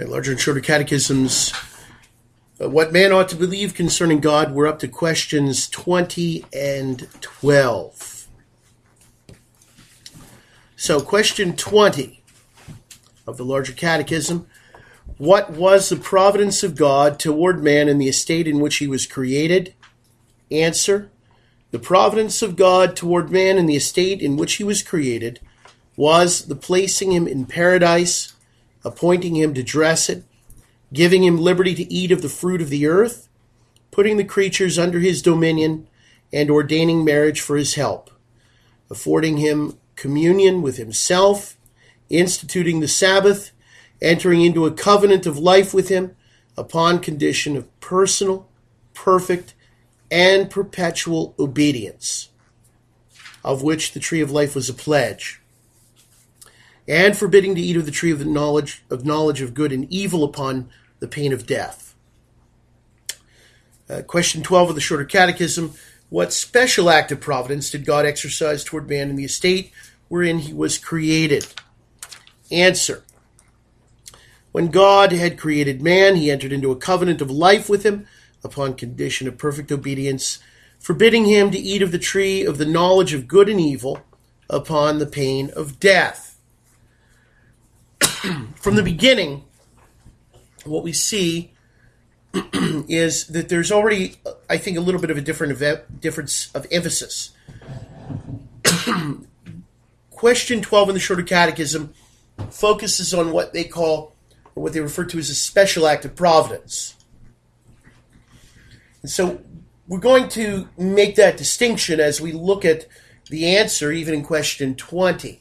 Larger and Shorter Catechisms, What Man Ought to Believe Concerning God. We're up to questions 20 and 12. So, question 20 of the Larger Catechism. What was the providence of God toward man in the estate in which he was created? Answer. The providence of God toward man in the estate in which he was created was the placing him in paradise, appointing him to dress it, giving him liberty to eat of the fruit of the earth, putting the creatures under his dominion, and ordaining marriage for his help, affording him communion with himself, instituting the Sabbath, entering into a covenant of life with him upon condition of personal, perfect, and perpetual obedience, of which the tree of life was a pledge, and forbidding to eat of the tree of the knowledge of good and evil upon the pain of death. Question 12 of the Shorter Catechism. What special act of providence did God exercise toward man in the estate wherein he was created? Answer. When God had created man, he entered into a covenant of life with him upon condition of perfect obedience, forbidding him to eat of the tree of the knowledge of good and evil upon the pain of death. From the beginning, what we see is that there's already, I think, a little bit of a difference of emphasis. Question 12 in the Shorter Catechism focuses on what they call, or what they refer to as a special act of providence. And so we're going to make that distinction as we look at the answer, even in question 20.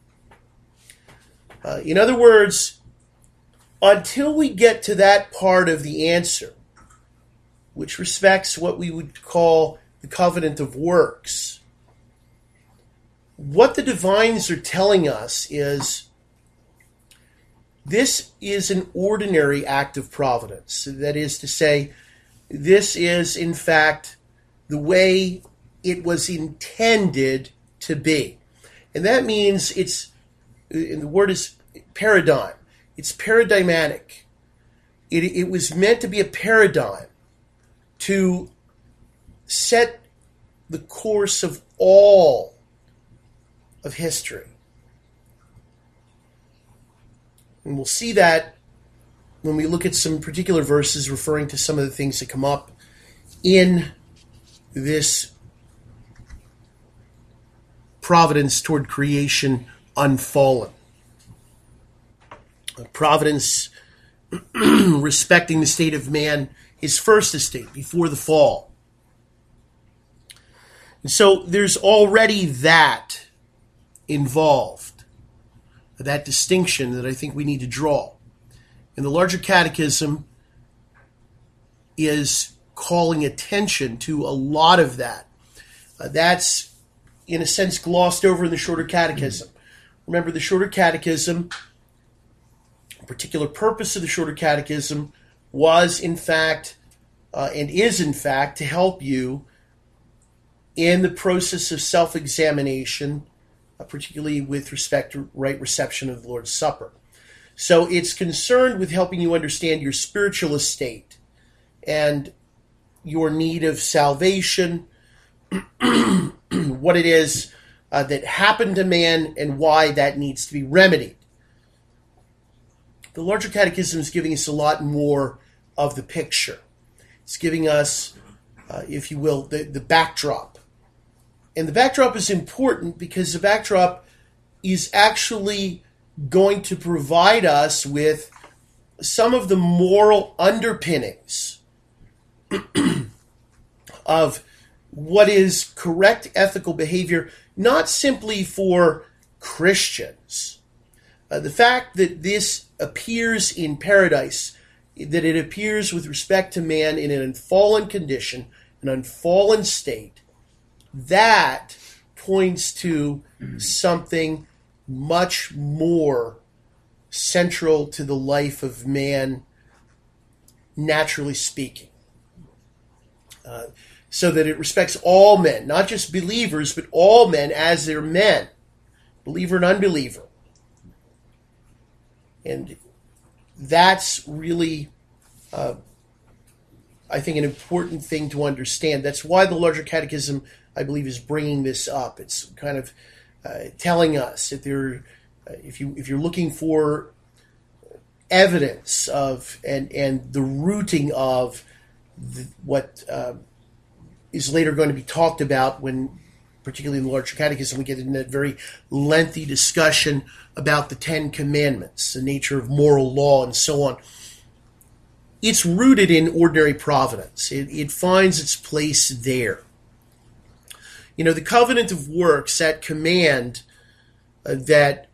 In other words, until we get to that part of the answer, which respects what we would call the covenant of works, what the divines are telling us is this is an ordinary act of providence. That is to say, this is, in fact, the way it was intended to be. And that means and the word is paradigm. It's paradigmatic. It was meant to be a paradigm to set the course of all of history. And we'll see that when we look at some particular verses referring to some of the things that come up in this providence toward creation unfallen. Providence respecting the state of man, his first estate, before the fall. And so there's already that involved, that distinction that I think we need to draw. And the Larger Catechism is calling attention to a lot of that. That's, in a sense, glossed over in the Shorter Catechism. Remember, the Shorter Catechism, a particular purpose of the Shorter Catechism was, in fact, and is, in fact, to help you in the process of self-examination, particularly with respect to right reception of the Lord's Supper. So it's concerned with helping you understand your spiritual estate and your need of salvation, what it is that happened to man and why that needs to be remedied. The Larger Catechism is giving us a lot more of the picture. It's giving us, if you will, the backdrop. And the backdrop is important because the backdrop is actually going to provide us with some of the moral underpinnings of what is correct ethical behavior, not simply for Christians. The fact that this appears in paradise, that it appears with respect to man in an unfallen condition, an unfallen state, that points to something much more central to the life of man, naturally speaking. So that it respects all men, not just believers, but all men as their men, believer and unbeliever. And that's really, I think, an important thing to understand. That's why the larger catechism, I believe, is bringing this up. It's kind of telling us that if you're looking for evidence of and the rooting of what is later going to be talked about when, particularly in the larger catechism, we get into that very lengthy discussion about the Ten Commandments, the nature of moral law, and so on. It's rooted in ordinary providence. It finds its place there. The covenant of works, that command that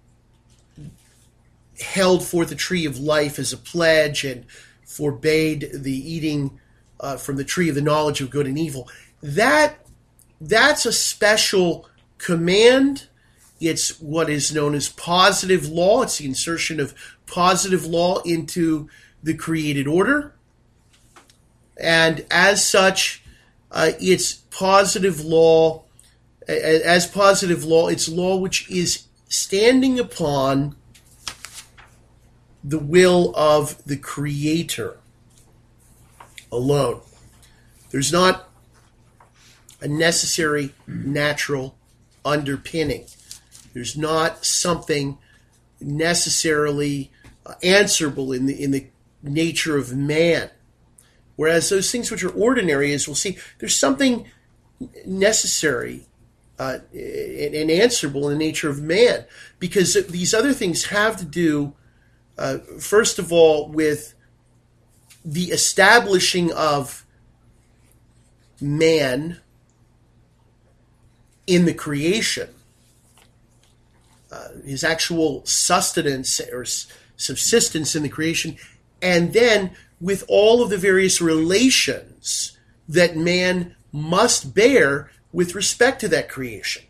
held forth the tree of life as a pledge and forbade the eating from the tree of the knowledge of good and evil, that's a special command. It's what is known as positive law. It's the insertion of positive law into the created order. And as such, it's positive law. As positive law, it's law which is standing upon the will of the Creator alone. There's not a necessary natural underpinning. There's not something necessarily answerable in the nature of man. Whereas those things which are ordinary, as we'll see, there's something necessary and answerable in the nature of man. Because these other things have to do, first of all, with the establishing of man in the creation, his actual sustenance or subsistence in the creation, and then with all of the various relations that man must bear with respect to that creation.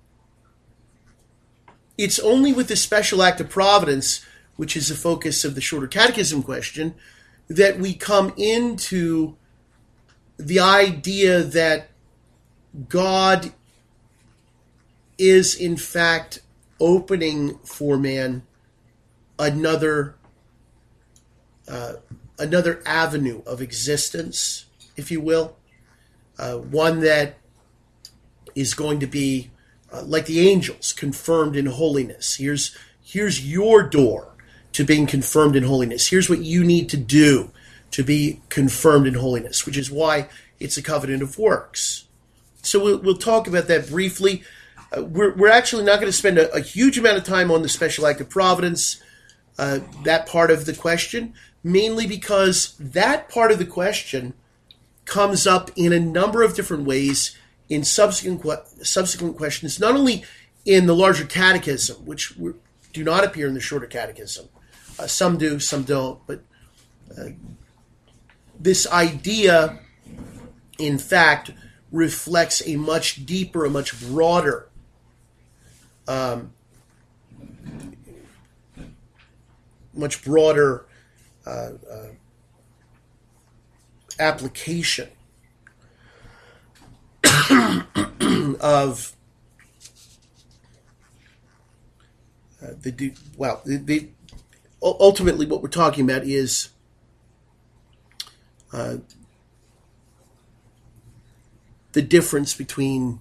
It's only with the special act of providence, which is the focus of the shorter catechism question, that we come into the idea that God is in fact opening for man another avenue of existence, if you will, one that is going to be like the angels, confirmed in holiness. Here's your door to being confirmed in holiness. Here's what you need to do to be confirmed in holiness, which is why it's a covenant of works. So we'll talk about that briefly. We're actually not going to spend a huge amount of time on the special act of providence, that part of the question, mainly because that part of the question comes up in a number of different ways in subsequent questions, not only in the larger catechism, which do not appear in the shorter catechism. Some do, some don't, but this idea, in fact, reflects a much deeper, a much broader application of ultimately what we're talking about is the difference between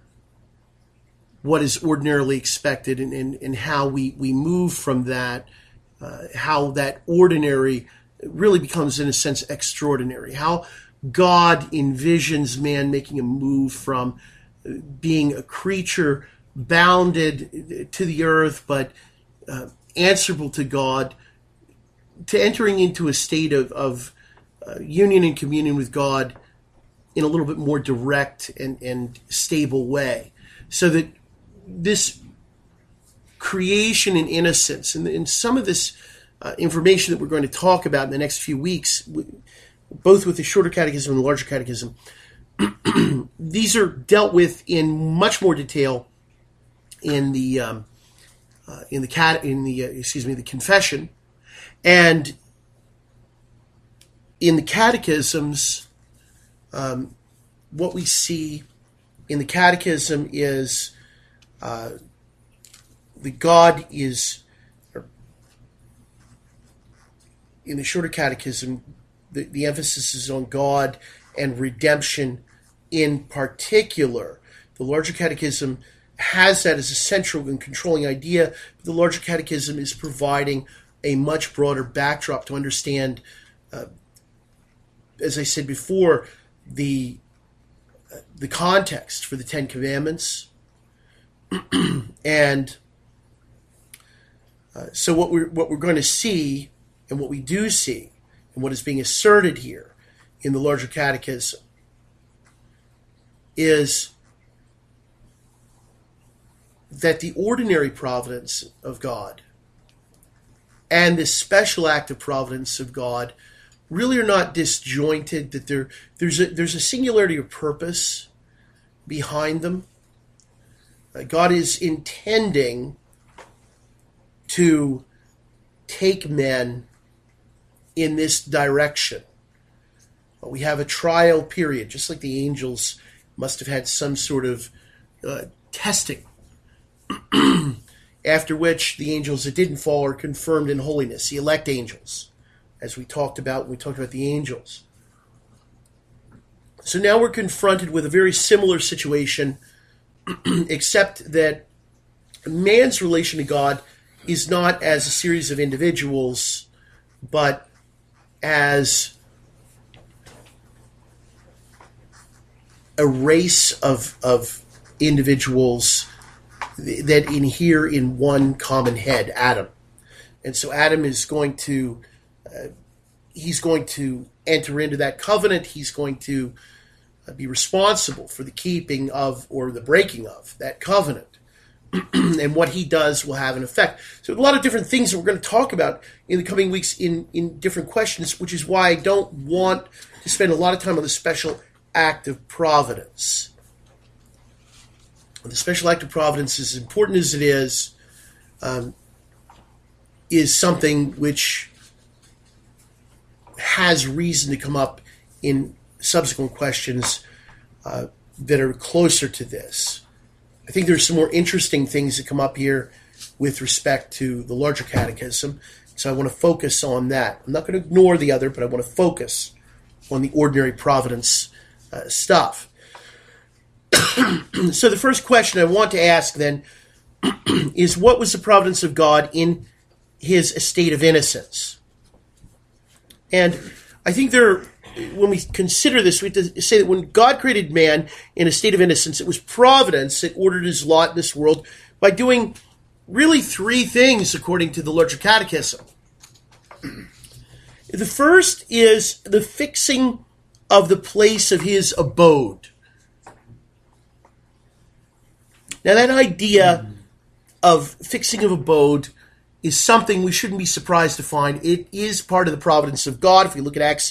what is ordinarily expected and how we move from that, how that ordinary really becomes, in a sense, extraordinary. How God envisions man making a move from being a creature bounded to the earth, but answerable to God, to entering into a state of union and communion with God in a little bit more direct and stable way. So that this creation and innocence, and some of this information that we're going to talk about in the next few weeks, both with the shorter catechism and the larger catechism, these are dealt with in much more detail in the confession, and in the catechisms. What we see in the catechism is that God is, in the Shorter Catechism, the emphasis is on God and redemption in particular. The Larger Catechism has that as a central and controlling idea, but the Larger Catechism is providing a much broader backdrop to understand, as I said before, the context for the Ten Commandments. And so what we're going to see, and what we do see, and what is being asserted here in the Larger Catechism, is that the ordinary providence of God and the special act of providence of God really are not disjointed, that there's a singularity of purpose behind them. God is intending to take men in this direction. We have a trial period, just like the angels must have had some sort of testing, after which the angels that didn't fall are confirmed in holiness, the elect angels, as we talked about when we talked about the angels. So now we're confronted with a very similar situation, except that man's relation to God is not as a series of individuals, but as a race of individuals that inhere in one common head, Adam. And so Adam is going to enter into that covenant. He's going to be responsible for the keeping of, or the breaking of, that covenant. And what he does will have an effect. So a lot of different things that we're going to talk about in the coming weeks in different questions, which is why I don't want to spend a lot of time on the special act of providence. The special act of providence, as important as it is something which has reason to come up in subsequent questions that are closer to this. I think there's some more interesting things that come up here with respect to the Larger Catechism, so I want to focus on that. I'm not going to ignore the other, but I want to focus on the ordinary providence stuff. So the first question I want to ask then is, what was the providence of God in his estate of innocence? And I think when we consider this, we have to say that when God created man in a state of innocence, it was providence that ordered his lot in this world by doing really three things, according to the Larger Catechism. The first is the fixing of the place of his abode. Now, that idea of fixing of abode is something we shouldn't be surprised to find. It is part of the providence of God. If we look at Acts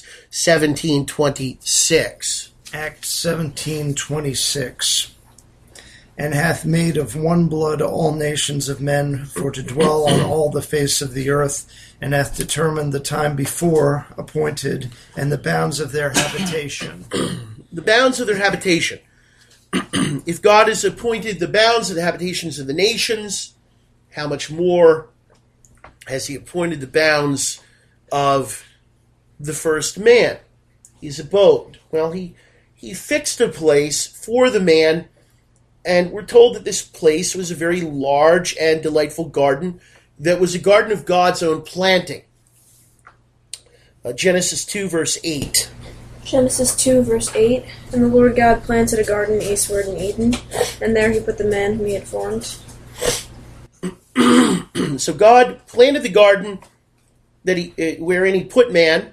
17:26. Acts 17:26. And hath made of one blood all nations of men for to dwell on all the face of the earth, and hath determined the time before appointed and the bounds of their habitation. The bounds of their habitation. If God has appointed the bounds of the habitations of the nations, how much more has he appointed the bounds of the first man, his abode? Well, he fixed a place for the man, and we're told that this place was a very large and delightful garden that was a garden of God's own planting. Genesis 2, verse 8. Genesis 2, verse 8. And the Lord God planted a garden eastward in Eden, and there he put the man whom he had formed. So God planted the garden wherein he put man,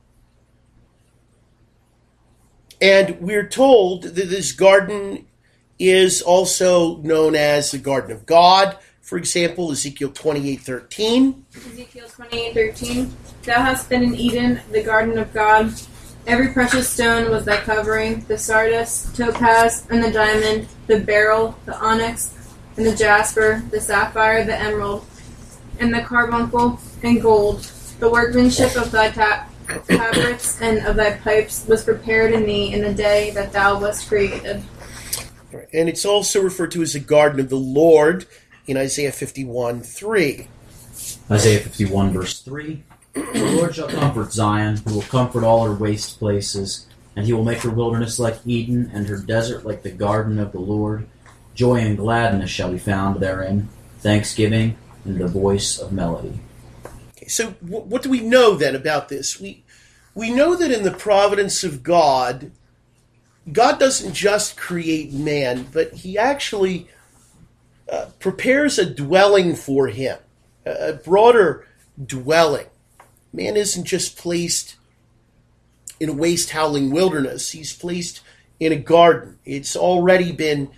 and we're told that this garden is also known as the Garden of God. For example, Ezekiel 28:13. Ezekiel 28:13. Thou hast been in Eden, the garden of God. Every precious stone was thy covering, the sardius, topaz, and the diamond, the beryl, the onyx, and the jasper, the sapphire, the emerald, and the carbuncle, and gold. The workmanship of thy tabrets and of thy pipes was prepared in thee in the day that thou wast created. And it's also referred to as the garden of the Lord in Isaiah 51:3. Isaiah 51, verse 3. The Lord shall comfort Zion, who will comfort all her waste places, and he will make her wilderness like Eden, and her desert like the garden of the Lord. Joy and gladness shall be found therein, thanksgiving and the voice of melody. Okay, so what do we know then about this? We know that in the providence of God, God doesn't just create man, but he actually prepares a dwelling for him, a broader dwelling. Man isn't just placed in a waste howling wilderness. He's placed in a garden. It's already been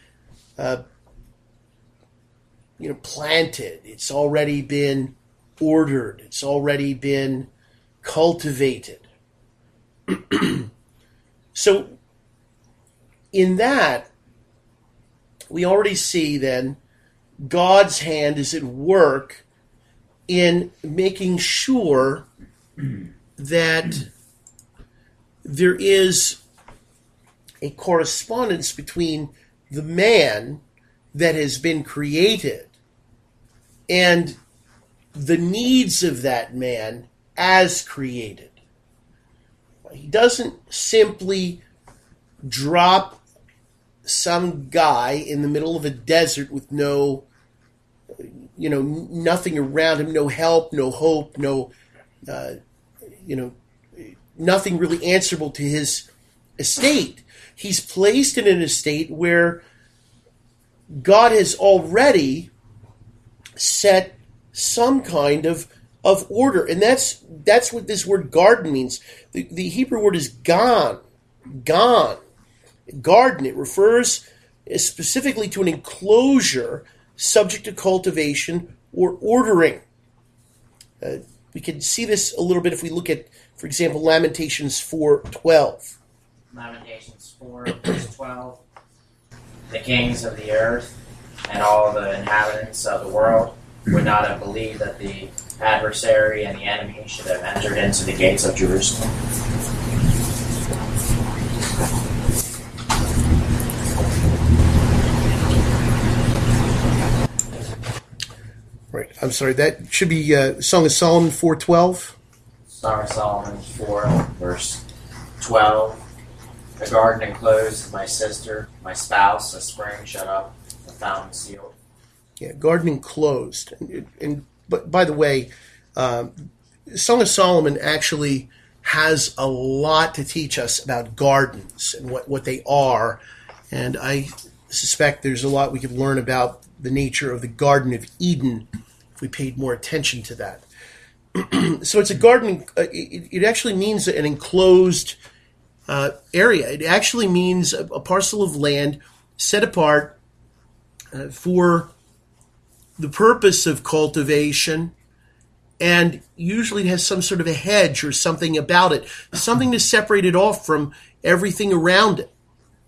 planted. It's already been ordered. It's already been cultivated. So in that, we already see then God's hand is at work in making sure that there is a correspondence between the man that has been created and the needs of that man as created. He doesn't simply drop some guy in the middle of a desert with nothing around him, no help, no hope, nothing really answerable to his estate. He's placed in an estate where God has already set some kind of order. And that's what this word garden means. The Hebrew word is gan. Garden. It refers specifically to an enclosure subject to cultivation or ordering. We can see this a little bit if we look at, for example, Lamentations 4:12. Lamentations 4, verse 12. The kings of the earth and all the inhabitants of the world would not have believed that the adversary and the enemy should have entered into the gates of Jerusalem. Right. I'm sorry. That should be Song of Solomon 4:12. Song of Solomon 4, verse 12. The garden enclosed is my sister, my spouse, a spring shut up, a fountain sealed. Yeah, garden enclosed. But by the way, Song of Solomon actually has a lot to teach us about gardens and what they are. And I suspect there's a lot we could learn about the nature of the Garden of Eden if we paid more attention to that. So it's a garden. It actually means an enclosed area. It actually means a parcel of land set apart for the purpose of cultivation, and usually it has some sort of a hedge or something about it, something to separate it off from everything around it.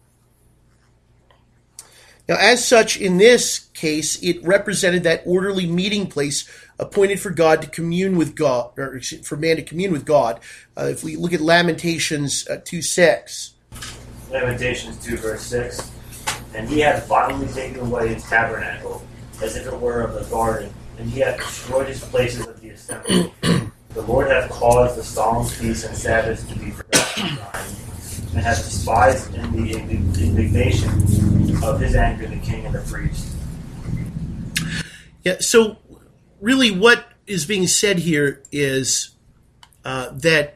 Now, as such, in this case, it represented that orderly meeting place appointed for God to commune with God, or for man to commune with God. If we look at Lamentations 2:6. Lamentations 2, verse 6. And he hath violently taken away his tabernacle, as if it were of the garden, and he hath destroyed his places of the assembly. The Lord hath caused the solemn feasts and Sabbaths to be forgotten in Zion, and hath despised in the indignation of his anger the king and the priest. Yeah, so really what is being said here is that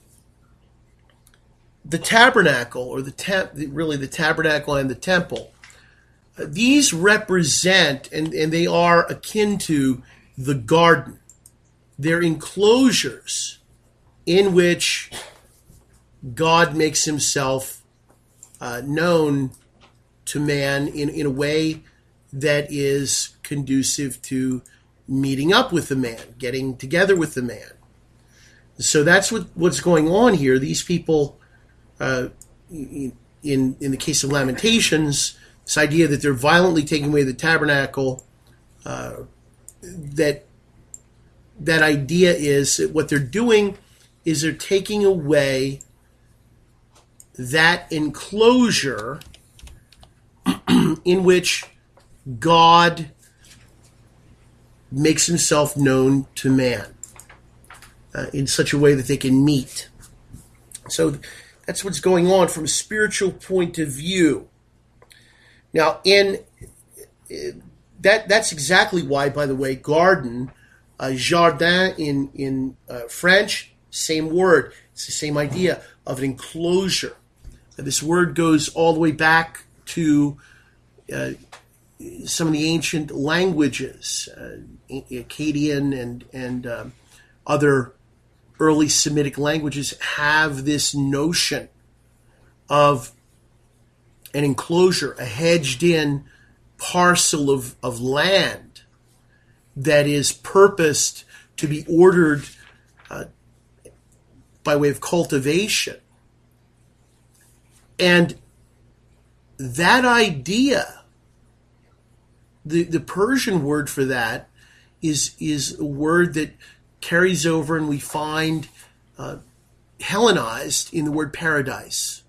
the tabernacle, or the tabernacle and the temple, these represent, and they are akin to, the garden. They're enclosures in which God makes himself known to man in a way that is conducive to meeting up with the man, getting together with the man. So that's what's going on here. These people, in the case of Lamentations, this idea that they're violently taking away the tabernacle, that idea is that what they're doing is they're taking away that enclosure in which God makes himself known to man. in such a way that they can meet. So that's what's going on from a spiritual point of view. Now, that's exactly why, by the way, garden, jardin in French, same word. It's the same idea of an enclosure. This word goes all the way back to some of the ancient languages, Akkadian and other early Semitic languages have this notion of an enclosure, a hedged-in parcel of land that is purposed to be ordered by way of cultivation. And that idea, the Persian word for that is a word that carries over and we find Hellenized in the word paradise.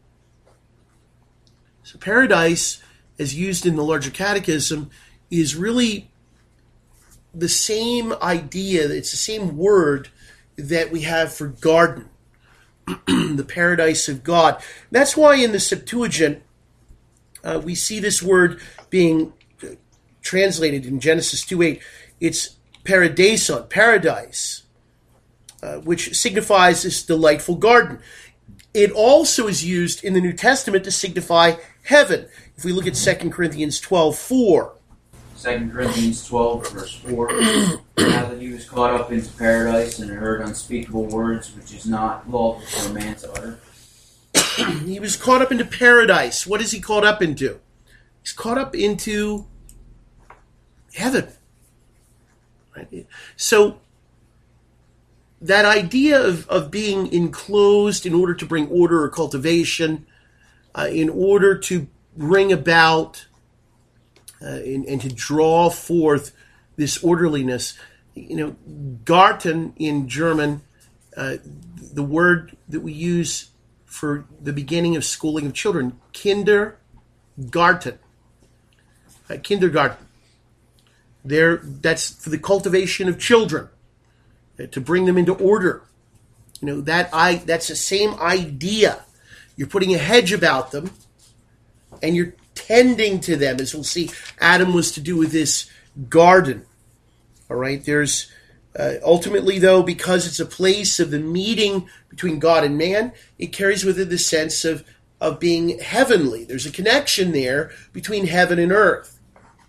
So paradise, as used in the Larger Catechism, is really the same idea, it's the same word that we have for garden, the paradise of God. That's why in the Septuagint, we see this word being translated in Genesis 2:8. It's paradison, paradise, which signifies this delightful garden. It also is used in the New Testament to signify heaven. If we look at 2 Corinthians 12:4. 2 Corinthians 12, verse 4. Now that he was caught up into paradise and heard unspeakable words which is not lawful for a man to utter. He was caught up into paradise. What is he caught up into? He's caught up into heaven. Right? So that idea of being enclosed in order to bring order or cultivation, in order to bring about and to draw forth this orderliness. Garten in German, the word that we use for the beginning of schooling of children, Kindergarten. Kindergarten. That's for the cultivation of children, to bring them into order. That's the same idea. You're putting a hedge about them, and you're tending to them, as we'll see Adam was to do with this garden. All right, there's ultimately, though, because it's a place of the meeting between God and man, it carries with it the sense of being heavenly. There's a connection there between heaven and earth.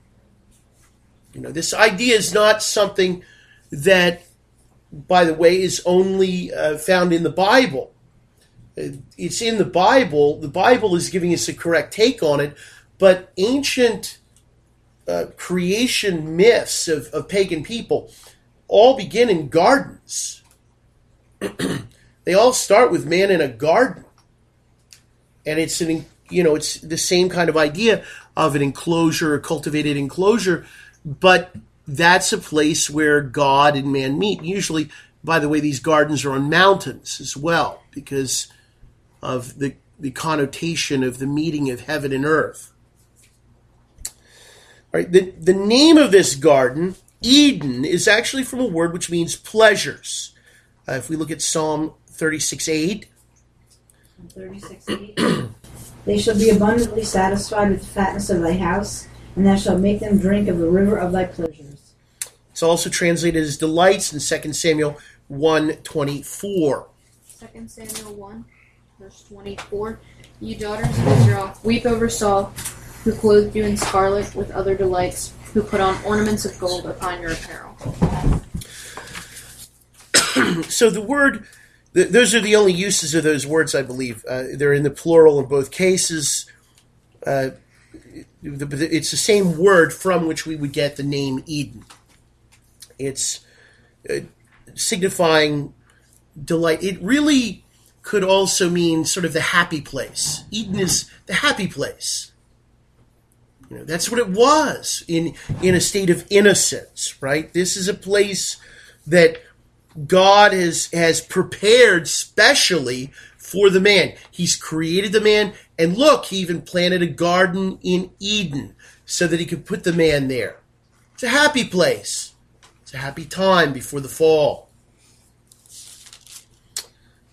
This idea is not something that, by the way, is only found in the Bible. It's in the Bible. The Bible is giving us a correct take on it, but ancient creation myths of pagan people all begin in gardens. They all start with man in a garden. And it's it's the same kind of idea of an enclosure, a cultivated enclosure, but that's a place where God and man meet. Usually, by the way, these gardens are on mountains as well, because of the connotation of the meeting of heaven and earth. All right, the name of this garden, Eden, is actually from a word which means pleasures. If we look at Psalm 36:8. 36:8. They shall be abundantly satisfied with the fatness of thy house, and thou shalt make them drink of the river of thy pleasures. It's also translated as delights in 2 Samuel 1:24. 2 Samuel 1, verse 24. You daughters of Israel, weep over Saul, who clothed you in scarlet with other delights, who put on ornaments of gold upon your apparel. So the word, those are the only uses of those words, I believe. They're in the plural in both cases. It's the same word from which we would get the name Eden. It's signifying delight. It really could also mean sort of the happy place. Eden is the happy place. That's what it was in a state of innocence, right? This is a place that God has prepared specially for the man. He's created the man, and look, he even planted a garden in Eden so that he could put the man there. It's a happy place. It's a happy time before the fall.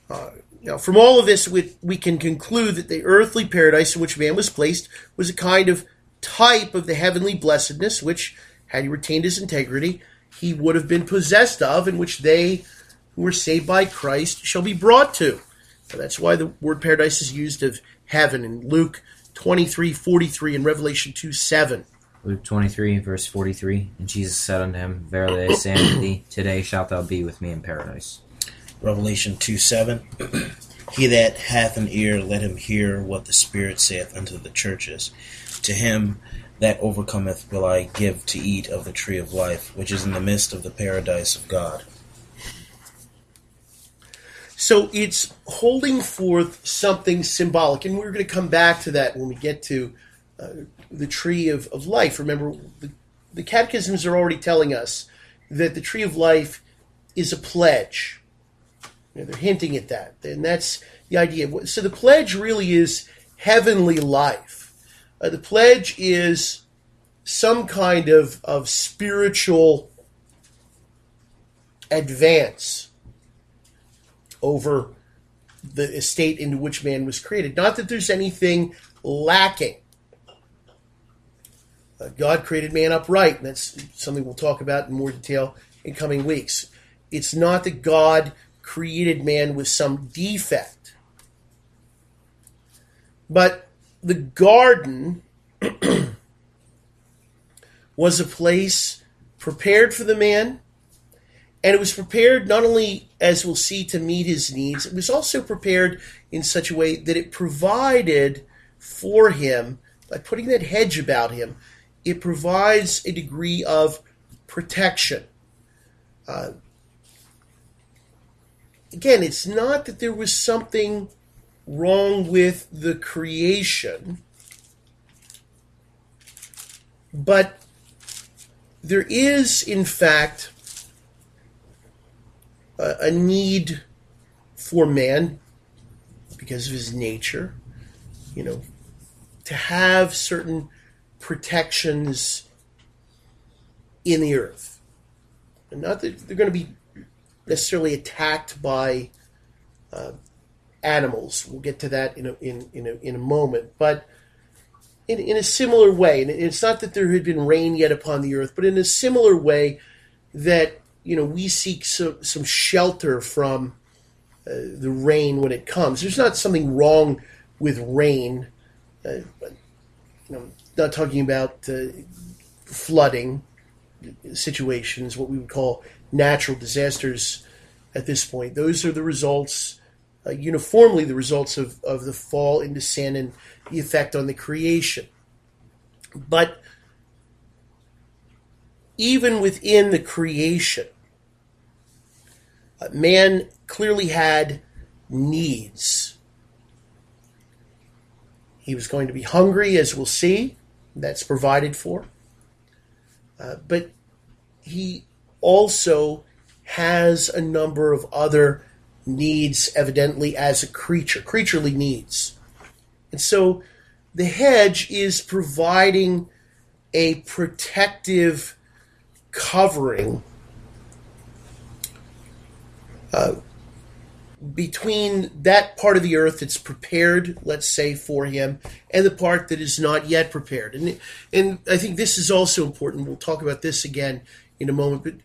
Now, from all of this, we can conclude that the earthly paradise in which man was placed was a kind of type of the heavenly blessedness, which, had he retained his integrity, he would have been possessed of, and which they who were saved by Christ shall be brought to. So that's why the word paradise is used of heaven in Luke 23:43 and Revelation 2:7. Luke 23, verse 43. And Jesus said unto him, Verily I say unto thee, today shalt thou be with me in paradise. Revelation 2:7. He that hath an ear, let him hear what the Spirit saith unto the churches. To him that overcometh will I give to eat of the tree of life, which is in the midst of the paradise of God. So it's holding forth something symbolic, and we're going to come back to that when we get to the tree of life. Remember, the catechisms are already telling us that the tree of life is a pledge. You know, they're hinting at that, and that's the idea. So the pledge really is heavenly life. The pledge is some kind of spiritual advance over the estate into which man was created. Not that there's anything lacking. God created man upright, and that's something we'll talk about in more detail in coming weeks. It's not that God created man with some defect. But the garden was a place prepared for the man, and it was prepared not only, as we'll see, to meet his needs, it was also prepared in such a way that it provided for him, by putting that hedge about him, it provides a degree of protection. Again, it's not that there was something wrong with the creation, but there is, in fact, a need for man, because of his nature, to have certain protections in the earth. And not that they're going to be necessarily attacked by animals. We'll get to that in a moment. But in a similar way, and it's not that there had been rain yet upon the earth, but in a similar way that we seek some shelter from the rain when it comes. There's not something wrong with rain. But, not talking about flooding situations, what we would call natural disasters at this point. Those are the results, uniformly the results of the fall into sin and the effect on the creation. But even within the creation, man clearly had needs. He was going to be hungry, as we'll see. That's provided for. But he also has a number of other needs, evidently, as a creature, creaturely needs. And so the hedge is providing a protective covering between that part of the earth that's prepared, let's say, for him, and the part that is not yet prepared. And I think this is also important. We'll talk about this again in a moment. But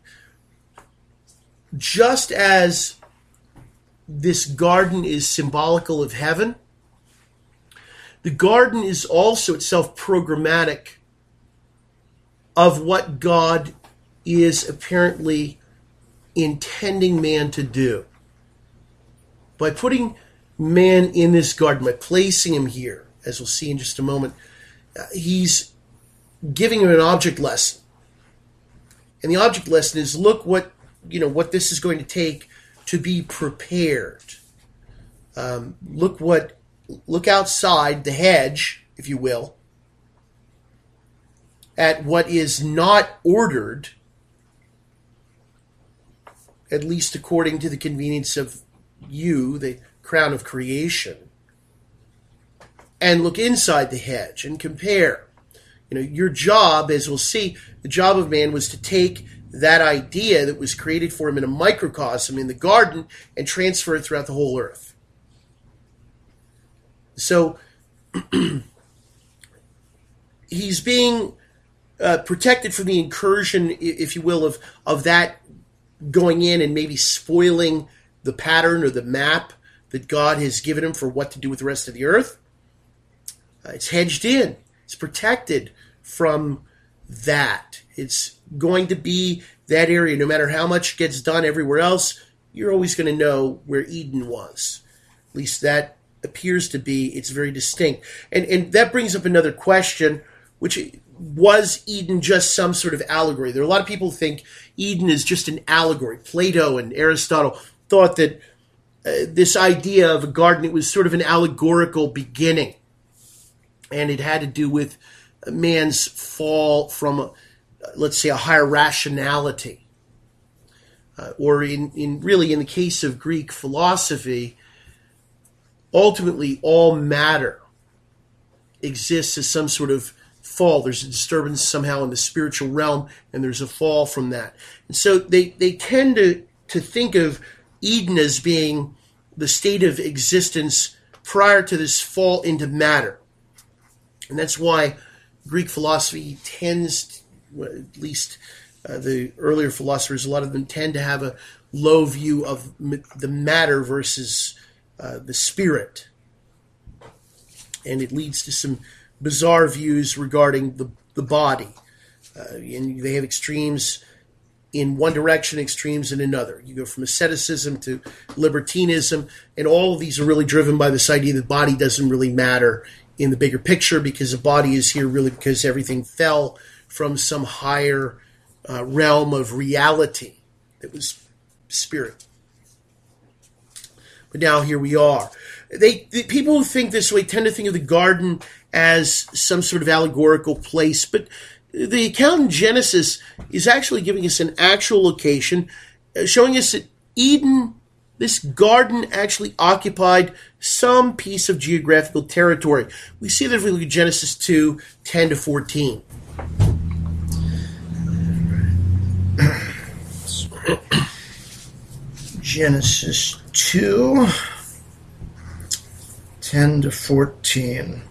just as this garden is symbolical of heaven, the garden is also itself programmatic of what God is apparently intending man to do. By putting man in this garden, by placing him here, as we'll see in just a moment, he's giving him an object lesson. And the object lesson is, look what this is going to take to be prepared. Look outside the hedge, if you will, at what is not ordered, at least according to the convenience of you, the crown of creation, and look inside the hedge and compare. Your job, as we'll see, the job of man was to take that idea that was created for him in a microcosm in the garden and transfer it throughout the whole earth. So he's being protected from the incursion, if you will, of that going in and maybe spoiling the pattern or the map that God has given him for what to do with the rest of the earth. It's hedged in. It's protected from that. It's going to be that area. No matter how much gets done everywhere else, you're always going to know where Eden was. At least that appears to be. It's very distinct. And that brings up another question, which was Eden just some sort of allegory? There are a lot of people who think Eden is just an allegory. Plato and Aristotle thought that this idea of a garden, it was sort of an allegorical beginning. And it had to do with man's fall from, let's say, a higher rationality. Or in the case of Greek philosophy, ultimately all matter exists as some sort of fall. There's a disturbance somehow in the spiritual realm, and there's a fall from that. And so they tend to think of Eden as being the state of existence prior to this fall into matter. And that's why Greek philosophy tends, at least the earlier philosophers, a lot of them tend to have a low view of the matter versus the spirit. And it leads to some bizarre views regarding the body. And they have extremes in one direction, extremes in another. You go from asceticism to libertinism, and all of these are really driven by this idea that body doesn't really matter in the bigger picture, because the body is here really because everything fell from some higher realm of reality that was spirit. But now here we are. The people who think this way tend to think of the garden as some sort of allegorical place, but the account in Genesis is actually giving us an actual location, showing us that Eden, this garden, actually occupied some piece of geographical territory. We see that if we look at Genesis 2, 10 to 14. Genesis 2, 10 to 14.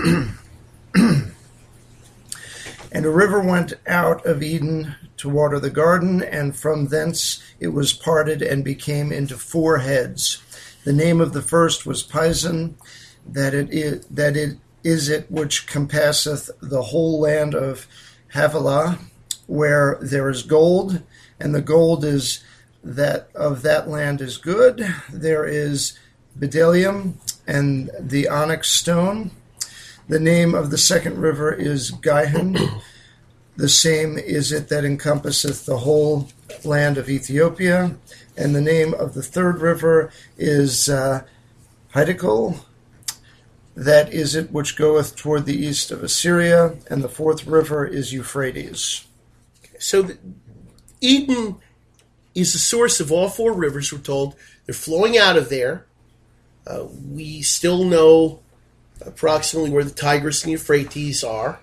And a river went out of Eden to water the garden, and from thence it was parted and became into 4 heads. The name of the first was Pison, that it is it which compasseth the whole land of Havilah, where there is gold, and the gold is that of that land is good. There is bdellium and the onyx stone. The name of the second river is Gihon. The same is it that encompasseth the whole land of Ethiopia. And the name of the third river is Hiddekel. That is it which goeth toward the east of Assyria. And the fourth river is Euphrates. So Eden is the source of all 4 rivers, we're told. They're flowing out of there. We still know approximately where the Tigris and Euphrates are.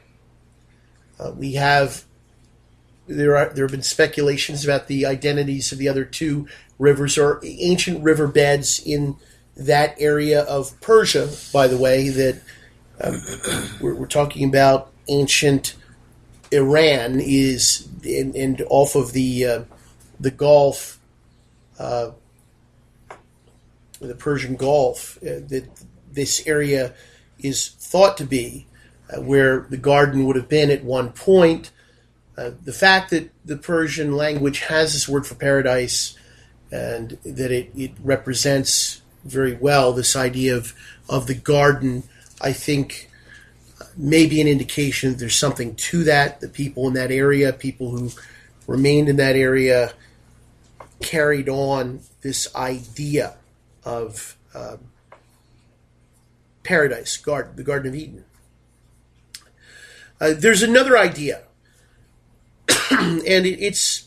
There have been speculations about the identities of the other 2 rivers, or ancient riverbeds in that area of Persia, by the way, that we're talking about ancient Iran is, and off of the Gulf, the Persian Gulf, that this area is thought to be where the garden would have been at one point. The fact that the Persian language has this word for paradise, and that it represents very well this idea of the garden, I think may be an indication that there's something to that. The people in that area, people who remained in that area, carried on this idea of paradise, garden, the Garden of Eden. There's another idea, and it's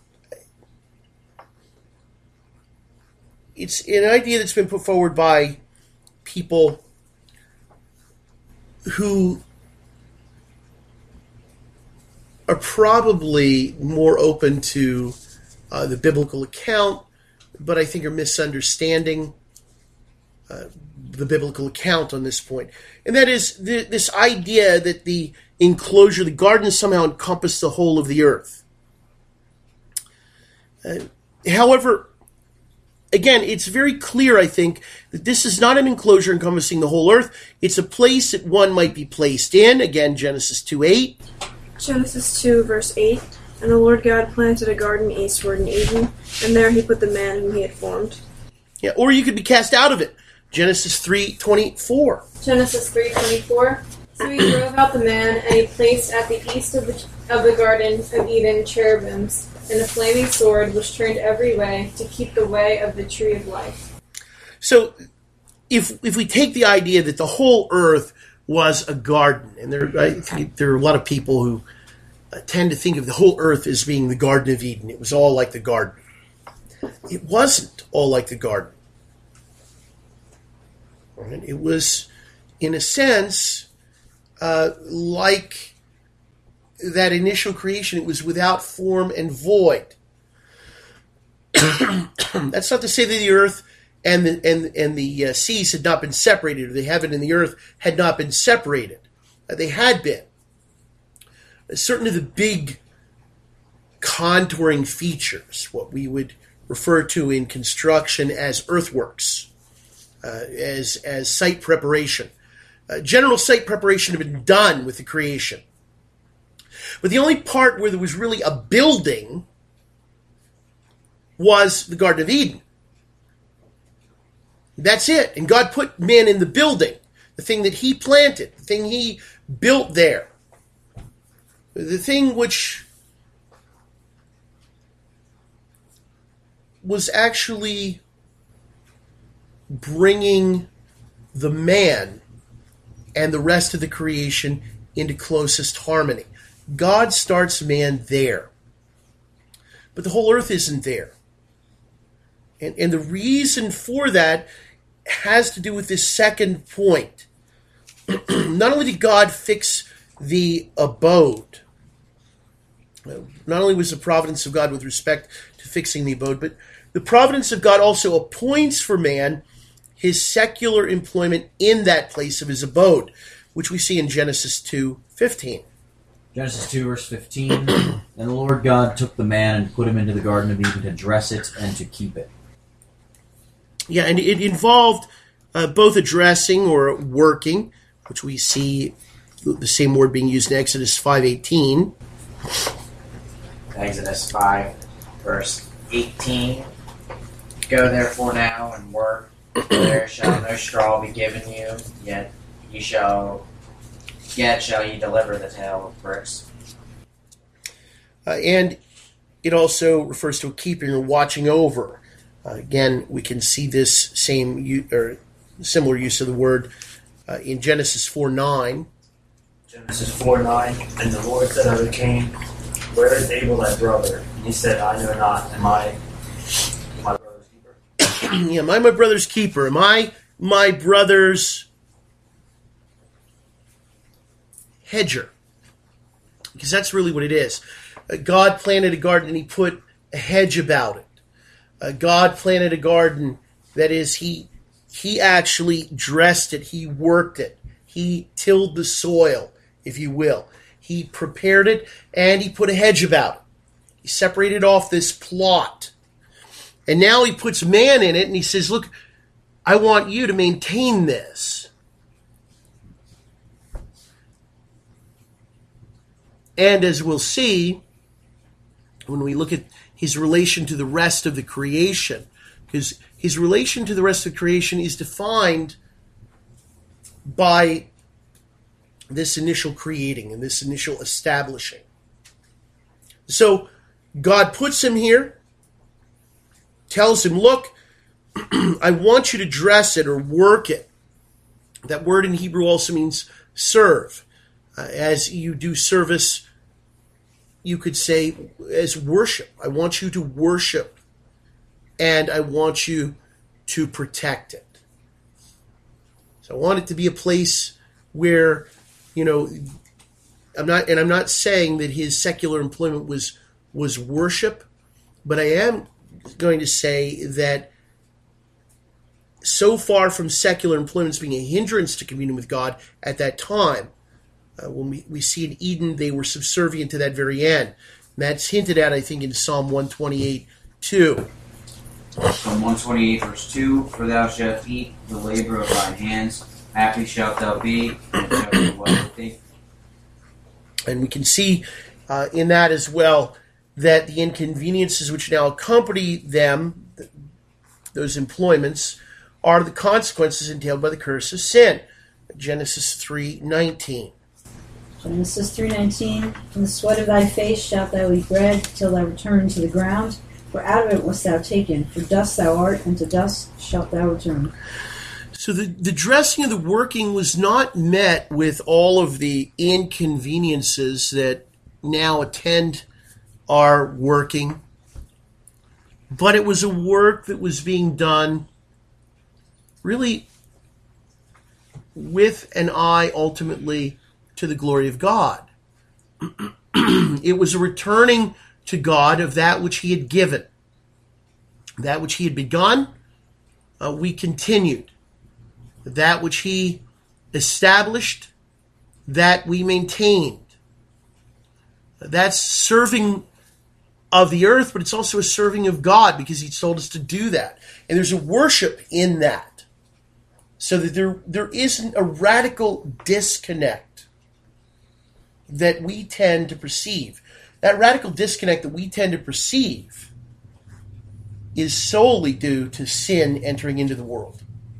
an idea that's been put forward by people who are probably more open to the biblical account, but I think are misunderstanding the biblical account on this point. And that is this idea that the enclosure, the garden, somehow encompassed the whole of the earth. However, again, it's very clear, I think, that this is not an enclosure encompassing the whole earth. It's a place that one might be placed in. Again, Genesis 2:8. Genesis 2, verse 8. And the Lord God planted a garden eastward in Eden, and there he put the man whom he had formed. Yeah, or you could be cast out of it. Genesis 3:24. Genesis 3:24. So he drove out the man, and he placed at the east of the garden of Eden cherubims, and a flaming sword which turned every way to keep the way of the tree of life. So, if we take the idea that the whole earth was a garden, and I think there are a lot of people who tend to think of the whole earth as being the Garden of Eden. It was all like the garden. It wasn't all like the garden. Right? It was, in a sense, like that initial creation. It was without form and void. That's not to say that the earth and the seas had not been separated, or the heaven and the earth had not been separated. They had been. Certain of the big contouring features, what we would refer to in construction as earthworks, as site preparation. General site preparation had been done with the creation. But the only part where there was really a building was the Garden of Eden. That's it. And God put man in the building, the thing that he planted, the thing he built there, the thing which was actually bringing the man and the rest of the creation into closest harmony. God starts man there. But the whole earth isn't there. And the reason for that has to do with this second point. Not only did God fix the abode, not only was the providence of God with respect to fixing the abode, but the providence of God also appoints for man his secular employment in that place of his abode, which we see in Genesis 2:15. Genesis 2, verse 15. And the Lord God took the man and put him into the Garden of Eden to dress it and to keep it. Yeah, and it involved both addressing or working, which we see the same word being used in Exodus 5:18. Exodus 5, verse 18. Go therefore now and work. There shall no straw be given you, yet shall ye deliver the tale of bricks. And it also refers to keeping or watching over. Again, we can see this same or similar use of the word in Genesis 4:9. Genesis 4:9. And the Lord said unto Cain, Where is Abel thy brother? And he said, I know not. Am I my brother's keeper? Yeah, am I my brother's keeper? Am I my brother's hedger? Because that's really what it is. God planted a garden and he put a hedge about it. God planted a garden, that is, he actually dressed it, he worked it, he tilled the soil, if you will. He prepared it, and he put a hedge about it. He separated off this plot. And now he puts man in it, and he says, look, I want you to maintain this. And as we'll see, when we look at his relation to the rest of the creation, because his relation to the rest of the creation is defined by this initial creating and this initial establishing. So God puts him here, tells him, look, I want you to dress it or work it. That word in Hebrew also means serve. As you do service, you could say as worship. I want you to worship, and I want you to protect it. So I want it to be a place where, I'm not saying that his secular employment was worship, but I am going to say that so far from secular employments being a hindrance to communion with God at that time, when we see in Eden, they were subservient to that very end. And that's hinted at, I think, in Psalm 128, 2. Psalm 128, verse 2, For thou shalt eat the labor of thine hands, happy shalt thou be, and it shall be well with thee. And we can see in that as well that the inconveniences which now accompany them, those employments, are the consequences entailed by the curse of sin. Genesis 3:19. Genesis 3:19, From the sweat of thy face shalt thou eat bread, till thou return to the ground. For out of it wast thou taken. For dust thou art, and to dust shalt thou return. So the dressing of the working was not met with all of the inconveniences that now attend our working, but it was a work that was being done really with an eye ultimately to the glory of God. It was a returning to God of that which he had given. That which he had begun, we continued. That which he established, that we maintained. That's serving of the earth, but it's also a serving of God because he told us to do that. And there's a worship in that. So that there isn't a radical disconnect that we tend to perceive. That radical disconnect that we tend to perceive is solely due to sin entering into the world.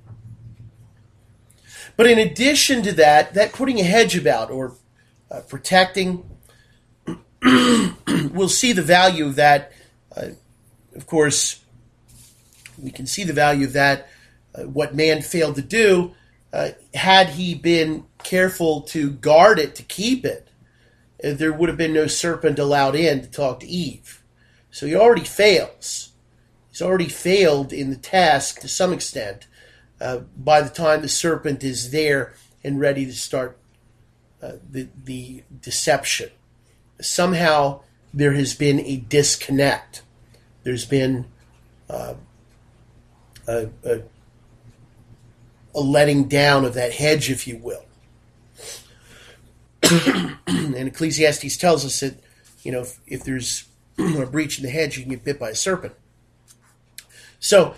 But in addition to that, that putting a hedge about or protecting, we'll see the value of that. Of course, we can see the value of that, what man failed to do. Had he been careful to guard it, to keep it, there would have been no serpent allowed in to talk to Eve. So he already fails. He's already failed in the task to some extent by the time the serpent is there and ready to start the deception. Somehow there has been a disconnect. There's been a letting down of that hedge, if you will. And Ecclesiastes tells us that, if there's a breach in the hedge, you can get bit by a serpent. So,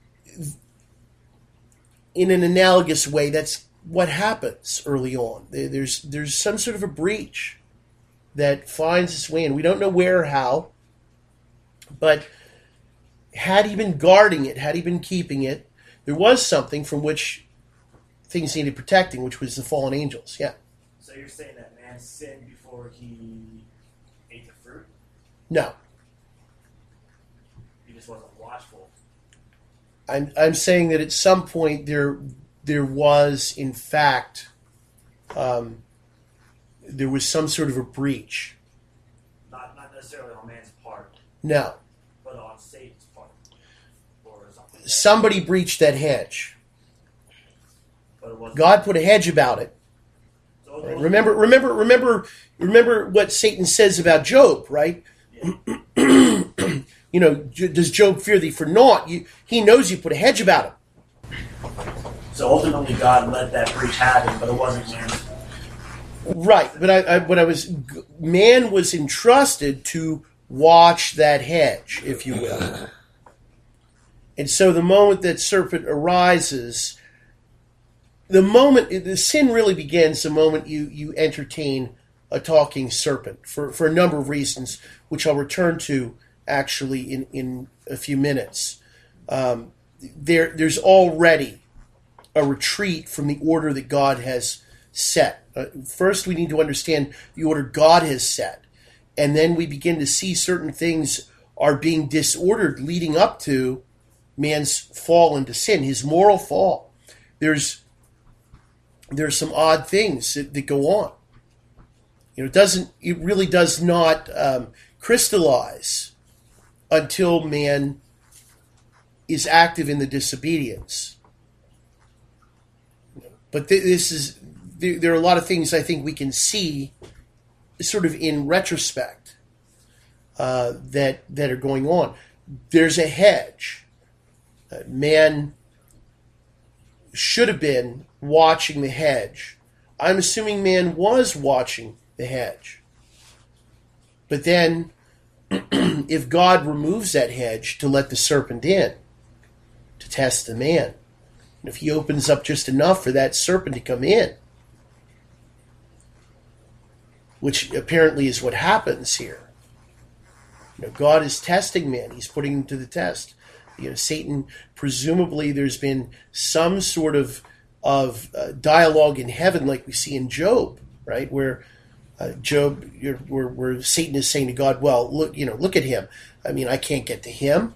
in an analogous way, that's what happens early on. There's some sort of a breach that finds its way in. We don't know where or how, but had he been guarding it, had he been keeping it, there was something from which things needed protecting, which was the fallen angels. Yeah. So you're saying that man sinned before he ate the fruit? No. He just wasn't watchful. I'm saying that at some point there was, in fact, there was some sort of a breach. Not necessarily on man's part. No. But on Satan's part. Or something. Somebody breached that hedge. But it wasn't. God put a hedge about it. So Remember what Satan says about Job, right? Yeah. Does Job fear thee for naught? He knows you put a hedge about him. So ultimately God let that breach happen, but it wasn't man's fault. Right, but man was entrusted to watch that hedge, if you will. And so the moment that serpent arises, the sin really begins the moment you entertain a talking serpent for a number of reasons, which I'll return to actually in a few minutes. There's already a retreat from the order that God has set. First, we need to understand the order God has set, and then we begin to see certain things are being disordered leading up to man's fall into sin, his moral fall. There's some odd things that go on. It really does not crystallize until man is active in the disobedience. But there are a lot of things I think we can see sort of in retrospect that are going on. There's a hedge. Man should have been watching the hedge. I'm assuming man was watching the hedge. But then, if God removes that hedge to let the serpent in, to test the man, and if he opens up just enough for that serpent to come in, which apparently is what happens here. God is testing man. He's putting him to the test. Satan, presumably there's been some sort of dialogue in heaven like we see in Job, right? Where Job, where Satan is saying to God, well, look at him. I mean, I can't get to him.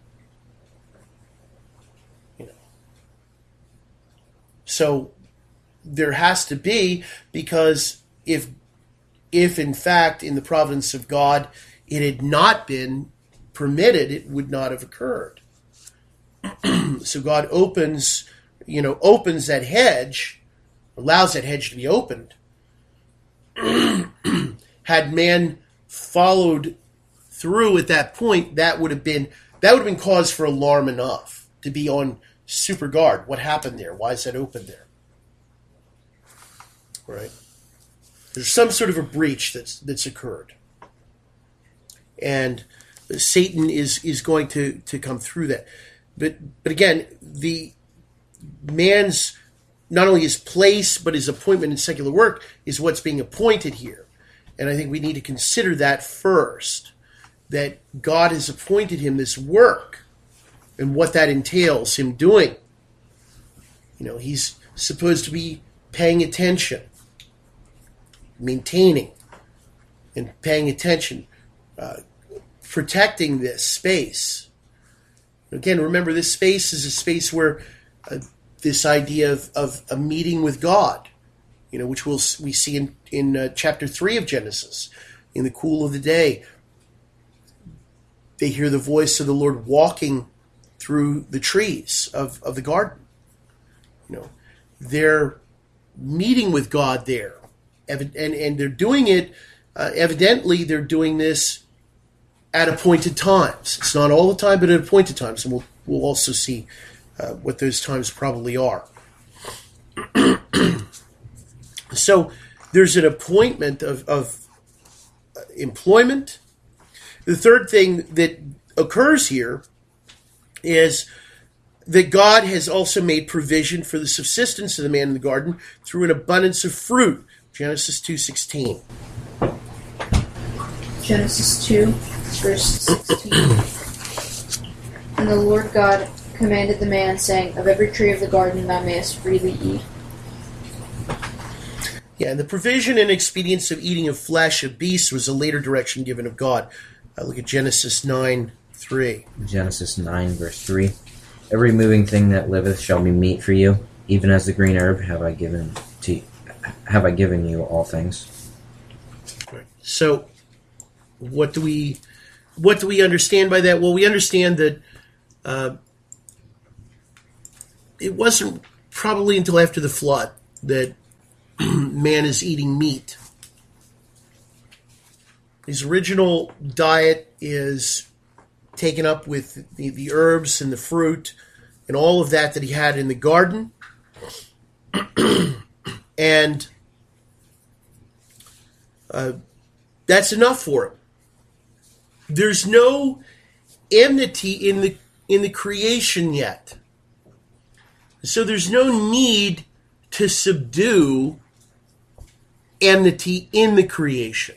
So there has to be, because if in fact in the providence of God it had not been permitted, it would not have occurred. So God opens that hedge, allows that hedge to be opened. Had man followed through at that point, that would have been cause for alarm enough to be on super guard. What happened there? Why is that open there? Right? There's some sort of a breach that's occurred. And Satan is going to come through that. But again, the man's, not only his place, but his appointment in secular work is what's being appointed here. And I think we need to consider that first, that God has appointed him this work and what that entails, him doing. He's supposed to be paying attention, maintaining and paying attention, protecting this space. Again, remember, this space is a space where this idea of a meeting with God, which we see in chapter 3 of Genesis, in the cool of the day. They hear the voice of the Lord walking through the trees of the garden. They're meeting with God there. And they're doing it, evidently they're doing this at appointed times. It's not all the time, but at appointed times. And we'll also see what those times probably are. So there's an appointment of employment. The third thing that occurs here is that God has also made provision for the subsistence of the man in the garden through an abundance of fruit. Genesis 2:16. Genesis 2, verse 16. And the Lord God commanded the man, saying, of every tree of the garden thou mayest freely eat. Yeah, and the provision and expedience of eating of flesh of beasts was a later direction given of God. Look at Genesis 9:3. Genesis 9, verse 3. Every moving thing that liveth shall be meat for you, even as the green herb have I given you all things. Right. So, what do we understand by that? Well, we understand that it wasn't probably until after the flood that man is eating meat. His original diet is taken up with the herbs and the fruit and all of that he had in the garden. And that's enough for him. There's no enmity in the creation yet. So there's no need to subdue enmity in the creation.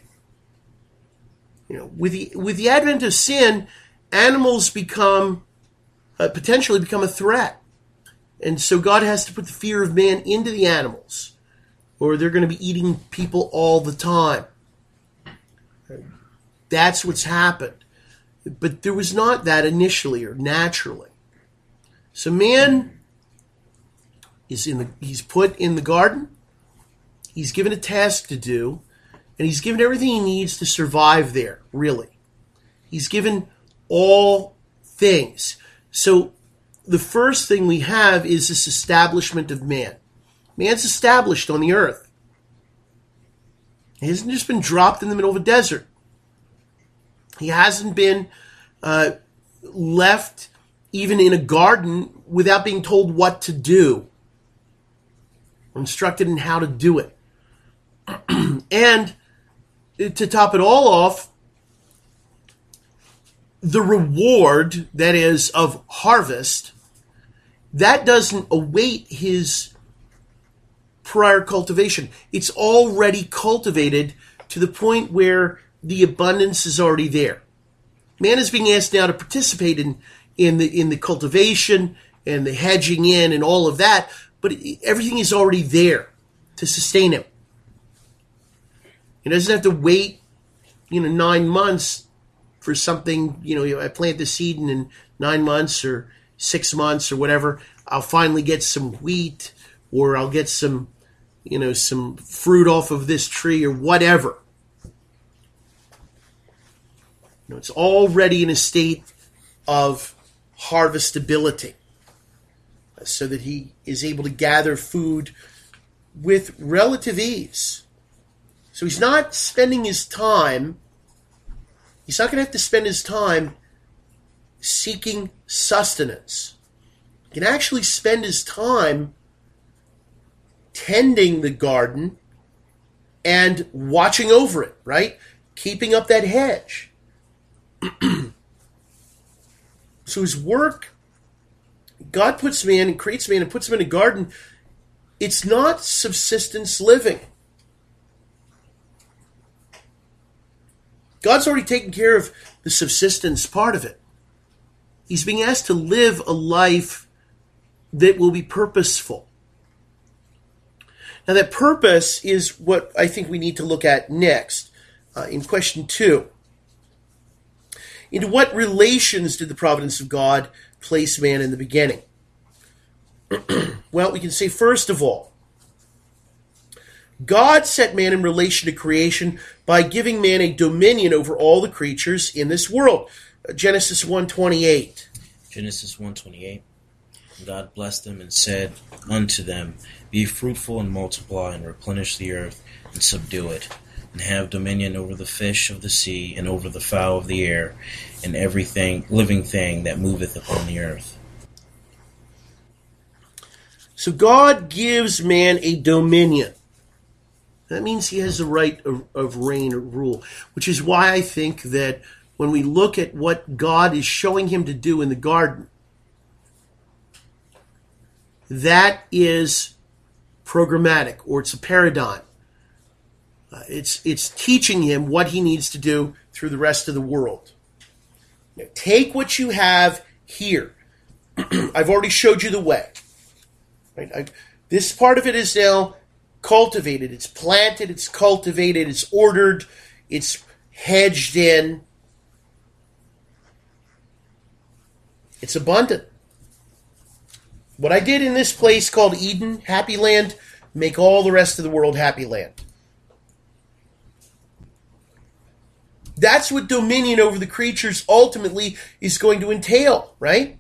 With the advent of sin, animals potentially become a threat. And so God has to put the fear of man into the animals, or they're going to be eating people all the time. That's what's happened. But there was not that initially or naturally. So man he's put in the garden. He's given a task to do, and he's given everything he needs to survive there, really. He's given all things. So the first thing we have is this establishment of man. Man's established on the earth. He hasn't just been dropped in the middle of a desert. He hasn't been left even in a garden without being told what to do, or instructed in how to do it. And to top it all off, the reward, that is, of harvest, that doesn't await his prior cultivation. It's already cultivated to the point where the abundance is already there. Man is being asked now to participate in the cultivation and the hedging in and all of that, but everything is already there to sustain him. He doesn't have to wait, 9 months for something. I plant the seed and in 9 months or 6 months or whatever, I'll finally get some wheat, or I'll get some fruit off of this tree, or whatever. It's already in a state of harvestability, so that he is able to gather food with relative ease. So he's not spending his time, he's not going to have to spend his time seeking sustenance. He can actually spend his time tending the garden and watching over it, right? Keeping up that hedge. So his work, God puts man and creates man and puts him in a garden. It's not subsistence living. God's already taken care of the subsistence part of it. He's being asked to live a life that will be purposeful. Now that purpose is what I think we need to look at next in question 2. Into what relations did the providence of God place man in the beginning? Well, we can say first of all, God set man in relation to creation by giving man a dominion over all the creatures in this world. Genesis 1:28. Genesis 1:28. God blessed them and said unto them, Be fruitful and multiply and replenish the earth and subdue it, and have dominion over the fish of the sea and over the fowl of the air and everything living thing that moveth upon the earth. So God gives man a dominion. That means he has the right of reign or rule, which is why I think that when we look at what God is showing him to do in the garden, that is programmatic, or it's a paradigm. It's teaching him what he needs to do through the rest of the world. Now, take what you have here. I've already showed you the way. Right? This part of it is now cultivated. It's planted, it's cultivated, it's ordered, it's hedged in. It's abundant. What I did in this place called Eden, Happy Land, make all the rest of the world Happy Land. That's what dominion over the creatures ultimately is going to entail, right?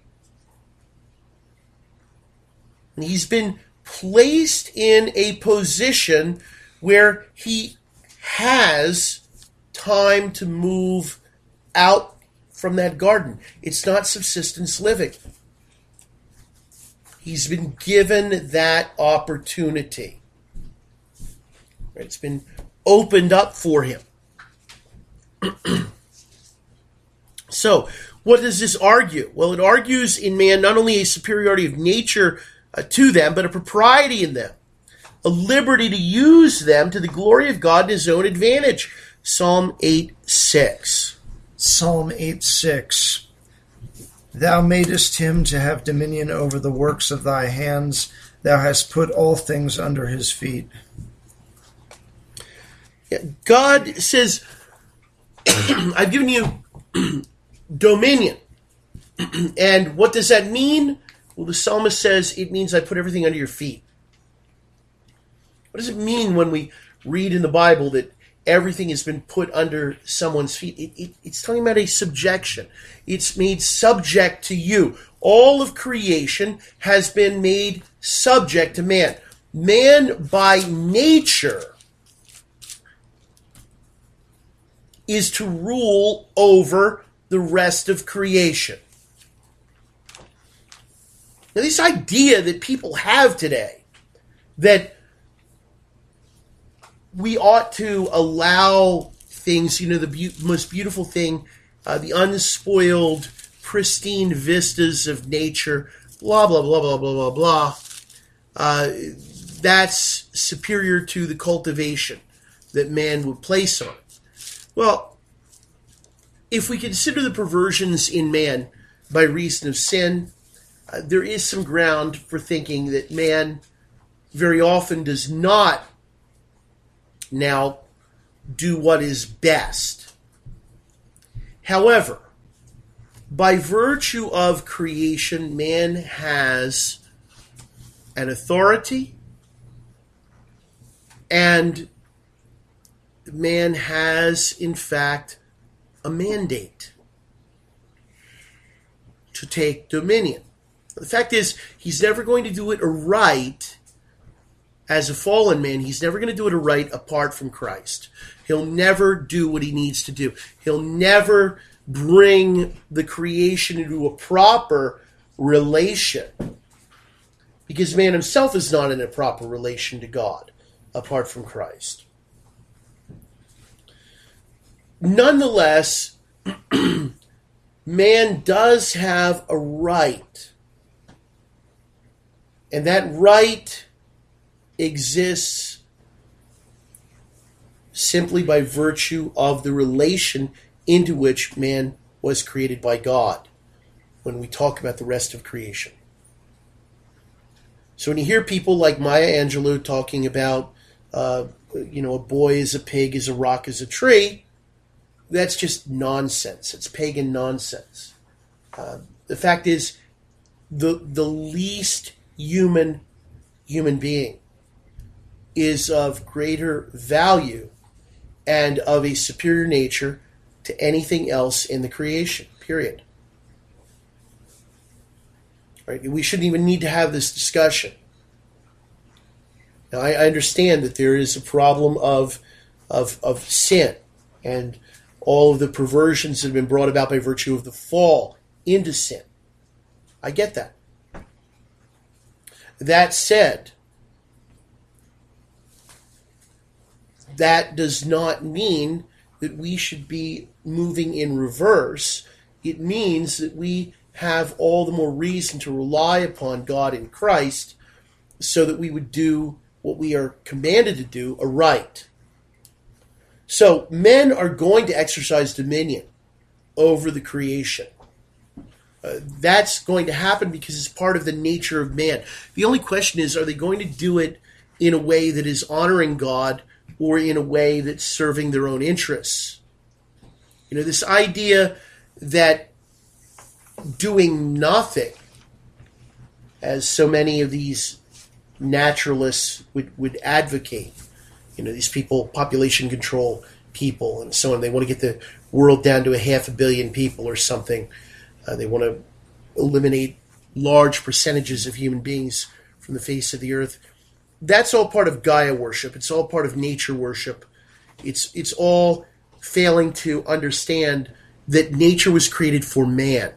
And he's been placed in a position where he has time to move out from that garden. It's not subsistence living. He's been given that opportunity. It's been opened up for him. So, what does this argue? Well, it argues in man not only a superiority of nature to them, but a propriety in them, a liberty to use them to the glory of God and his own advantage. Psalm 8:6. Psalm 8:6. Thou madest him to have dominion over the works of thy hands. Thou hast put all things under his feet. God says, I've given you dominion. And what does that mean? Well, the psalmist says it means I put everything under your feet. What does it mean when we read in the Bible that everything has been put under someone's feet? It's talking about a subjection. It's made subject to you. All of creation has been made subject to man. Man, by nature, is to rule over the rest of creation. Now, this idea that people have today, that we ought to allow things, the most beautiful thing, the unspoiled, pristine vistas of nature, blah, blah, blah, blah, blah, blah, blah, that's superior to the cultivation that man would place on it. Well, if we consider the perversions in man by reason of sin, there is some ground for thinking that man very often does not now do what is best. However, by virtue of creation, man has an authority, and man has, in fact, a mandate to take dominion. The fact is, he's never going to do it aright as a fallen man. He's never going to do it aright apart from Christ. He'll never do what he needs to do. He'll never bring the creation into a proper relation, because man himself is not in a proper relation to God apart from Christ. Nonetheless, man does have a right, and that right exists simply by virtue of the relation into which man was created by God when we talk about the rest of creation. So when you hear people like Maya Angelou talking about, a boy is a pig, is a rock, is a tree, that's just nonsense. It's pagan nonsense. The fact is, the least human being is of greater value and of a superior nature to anything else in the creation, period. Right? We shouldn't even need to have this discussion. Now, I understand that there is a problem of sin and all of the perversions that have been brought about by virtue of the fall into sin. I get that. That said, that does not mean that we should be moving in reverse. It means that we have all the more reason to rely upon God in Christ so that we would do what we are commanded to do aright. So men are going to exercise dominion over the creation. That's going to happen because it's part of the nature of man. The only question is, are they going to do it in a way that is honoring God or in a way that's serving their own interests? This idea that doing nothing, as so many of these naturalists would advocate, these people, population control people and so on, they want to get the world down to 500 million people or something. They want to eliminate large percentages of human beings from the face of the earth. That's all part of Gaia worship. It's all part of nature worship. It's all failing to understand that nature was created for man.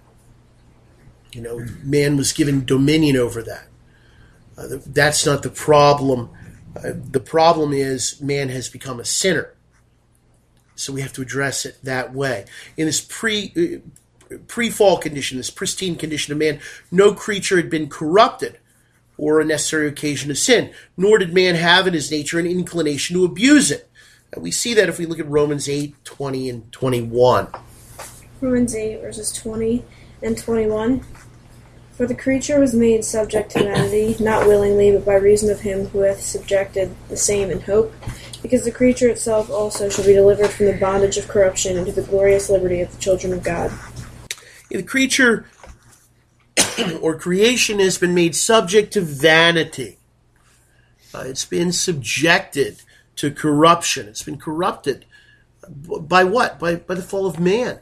Man was given dominion over that. That's not the problem. The problem is man has become a sinner. So we have to address it that way. In this pre-fall condition, this pristine condition of man, no creature had been corrupted or a necessary occasion of sin, nor did man have in his nature an inclination to abuse it. And we see that if we look at Romans 8, 20 and 21. Romans 8, verses 20 and 21. For the creature was made subject to vanity, not willingly, but by reason of him who hath subjected the same in hope, because the creature itself also shall be delivered from the bondage of corruption into the glorious liberty of the children of God. The creature or creation has been made subject to vanity. It's been subjected to corruption. It's been corrupted. By what? By the fall of man.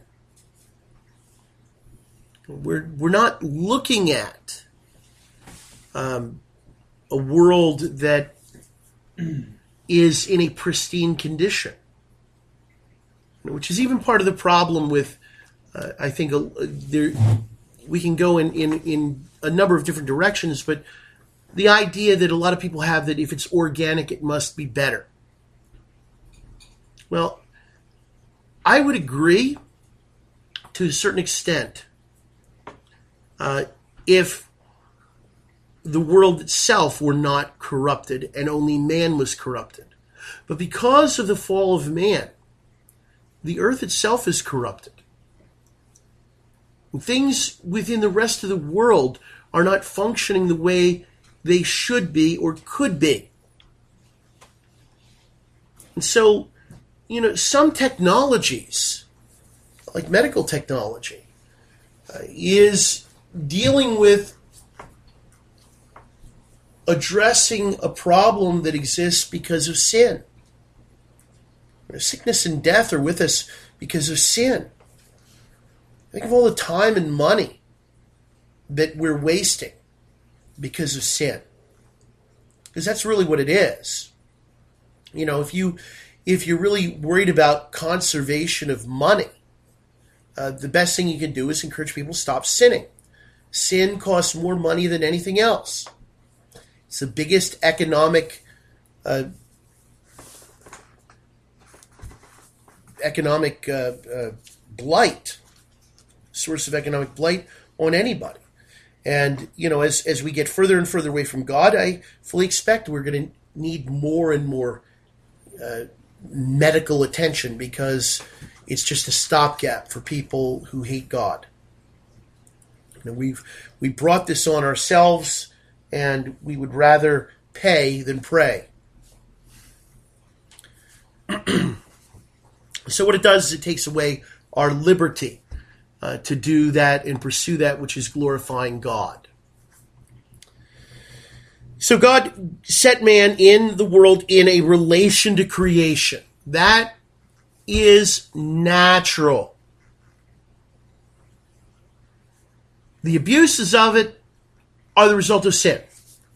We're not looking at a world that is in a pristine condition. which is even part of the problem with, I think, we can go in a number of different directions, but the idea that a lot of people have that if it's organic, it must be better. Well, I would agree to a certain extent if the world itself were not corrupted and only man was corrupted. But because of the fall of man, the earth itself is corrupted. Things within the rest of the world are not functioning the way they should be or could be. And so, some technologies, like medical technology, is dealing with addressing a problem that exists because of sin. Sickness and death are with us because of sin. Think of all the time and money that we're wasting because of sin. Because that's really what it is. If you're really worried about conservation of money, the best thing you can do is encourage people to stop sinning. Sin costs more money than anything else. It's the biggest economic blight, source of economic blight on anybody. And, as we get further and further away from God, I fully expect we're going to need more and more medical attention because it's just a stopgap for people who hate God. We brought this on ourselves, and we would rather pay than pray. So what it does is it takes away our liberty to do that and pursue that which is glorifying God. So God set man in the world in a relation to creation. That is natural. The abuses of it are the result of sin.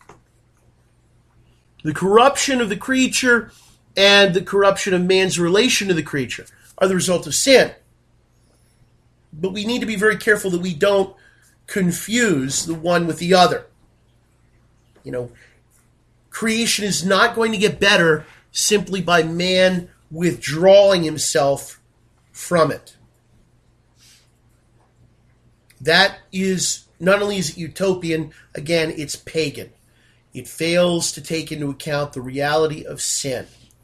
The corruption of the creature and the corruption of man's relation to the creature are the result of sin. But we need to be very careful that we don't confuse the one with the other. Creation is not going to get better simply by man withdrawing himself from it. That is, not only is it utopian, again, it's pagan. It fails to take into account the reality of sin.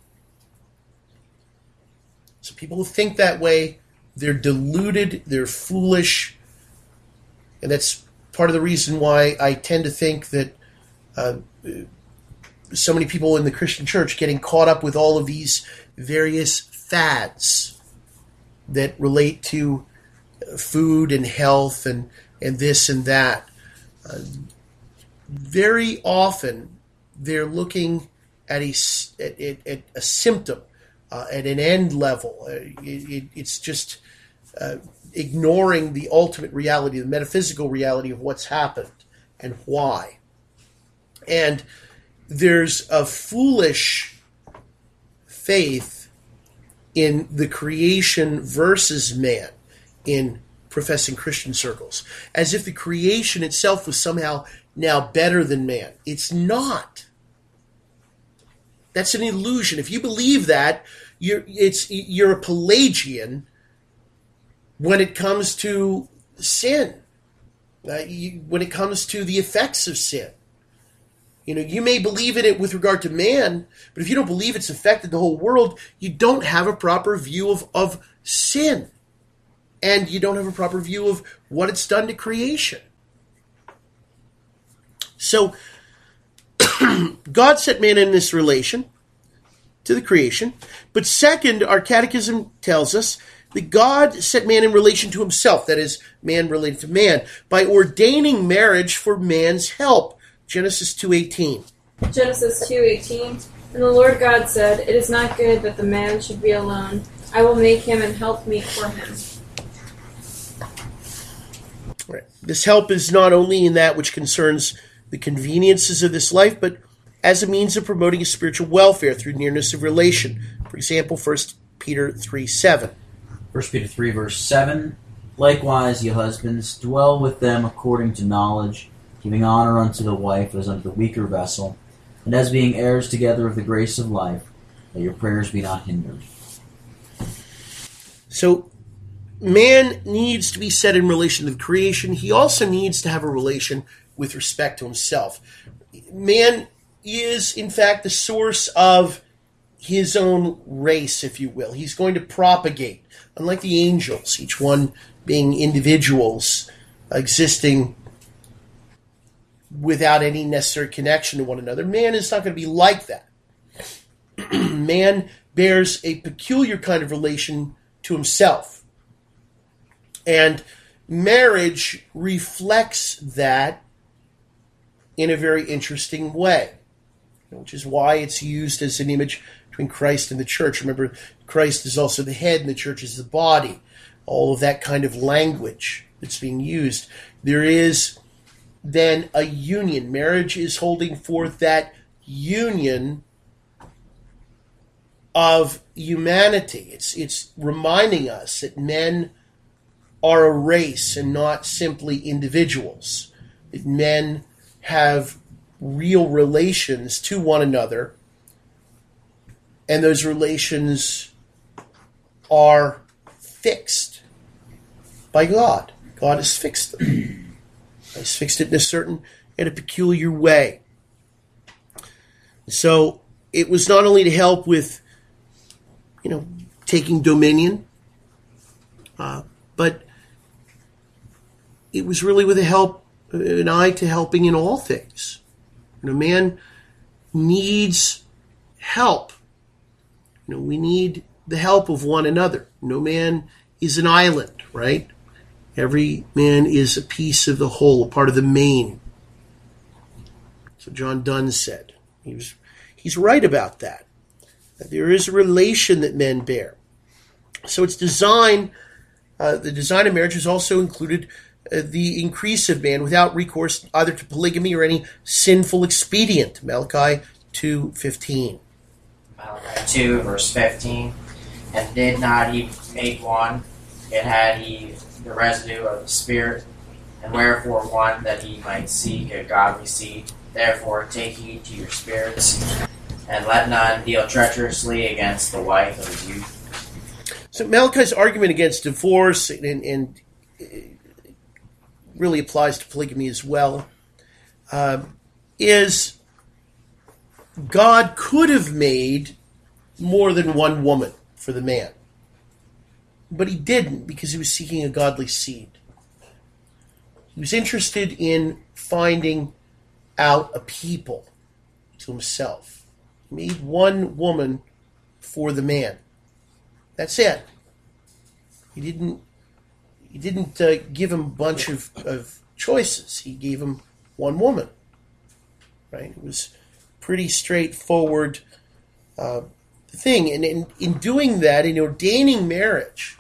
So people who think that way, they're deluded, they're foolish, and that's part of the reason why I tend to think that so many people in the Christian church getting caught up with all of these various fads that relate to food and health and this and that. Very often they're looking at a symptom, at an end level. It's just ignoring the ultimate reality, the metaphysical reality of what's happened and why. And there's a foolish faith in the creation versus man in professing Christian circles, as if the creation itself was somehow now better than man. It's not. That's an illusion. If you believe that, you're a Pelagian when it comes to sin, when it comes to the effects of sin. You may believe in it with regard to man, but if you don't believe it's affected the whole world, you don't have a proper view of sin. And you don't have a proper view of what it's done to creation. So, God set man in this relation to the creation. But second, our catechism tells us that God set man in relation to himself, that is, man related to man, by ordaining marriage for man's help. Genesis 2:18. Genesis 2:18. And the Lord God said, "It is not good that the man should be alone. I will make him an helpmeet for him." Right. This help is not only in that which concerns the conveniences of this life, but as a means of promoting his spiritual welfare through nearness of relation. For example, 1 Peter 3:7. 1 Peter 3, verse 7. Likewise, ye husbands, dwell with them according to knowledge, giving honor unto the wife as unto the weaker vessel, and as being heirs together of the grace of life, that your prayers be not hindered. So, man needs to be set in relation to the creation. He also needs to have a relation with respect to himself. Man is, in fact, the source of his own race, if you will. He's going to propagate, unlike the angels, each one being individuals existing without any necessary connection to one another. Man is not going to be like that. Man bears a peculiar kind of relation to himself. And marriage reflects that in a very interesting way, which is why it's used as an image between Christ and the church. Remember, Christ is also the head and the church is the body. All of that kind of language that's being used. There is then a union. Marriage is holding forth that union of humanity. It's reminding us that men are a race and not simply individuals. That men have real relations to one another, and those relations are fixed by God. God has fixed them. He's fixed it in a peculiar way. So it was not only to help with, taking dominion, but it was really with an eye to helping in all things. Man needs help. We need the help of one another. No man is an island, right? Every man is a piece of the whole, a part of the main. So John Donne said. He's right about that. That there is a relation that men bear. So its design, the design of marriage has also included the increase of man without recourse either to polygamy or any sinful expedient. Malachi 2:15. Malachi 2, verse 15. And did not he make one, yet had he the residue of the Spirit, and wherefore one that he might seek a godly seed. Therefore take heed to your spirits, and let none deal treacherously against the wife of his youth. So Malachi's argument against divorce and really applies to polygamy as well, is God could have made more than one woman for the man. But he didn't, because he was seeking a godly seed. He was interested in finding out a people to himself. He made one woman for the man. That's it. He didn't give him a bunch of choices. He gave him one woman. Right? It was pretty straightforward thing. And in doing that, in ordaining marriage,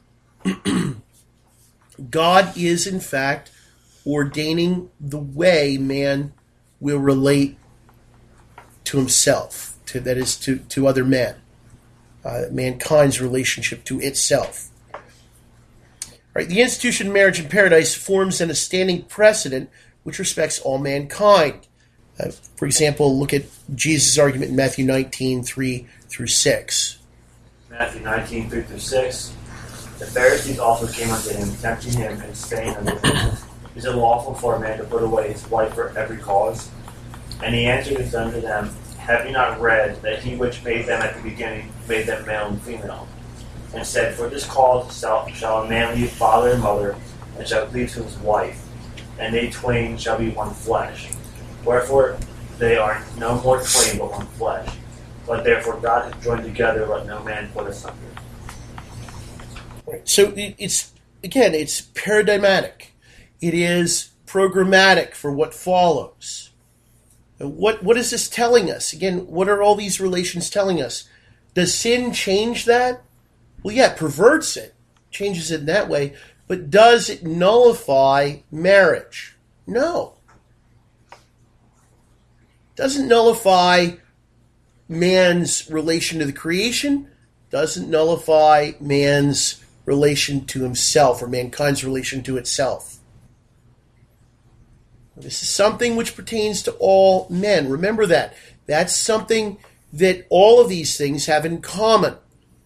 God is, in fact, ordaining the way man will relate to himself, that is, to other men. Mankind's relationship to itself. Right, the institution of marriage in paradise forms then a standing precedent which respects all mankind. For example, look at Jesus' argument in Matthew 19:3-6. Matthew 19:3-6. The Pharisees also came unto him, tempting him, and saying unto him, Is it lawful for a man to put away his wife for every cause? And he answered and said unto them, Have ye not read that he which made them at the beginning made them male and female? And said, For this cause shall a man leave father and mother, and shall cleave to his wife, and they twain shall be one flesh. Wherefore they are no more twain, but one flesh. But therefore God hath joined together, let no man put asunder. So it's paradigmatic. It is programmatic for what follows. What is this telling us? Again, what are all these relations telling us? Does sin change that? Well, yeah, it perverts it, changes it in that way, but does it nullify marriage? No. Doesn't nullify man's relation to the creation, doesn't nullify man's relation to himself, or mankind's relation to itself. This is something which pertains to all men. Remember that. That's something that all of these things have in common.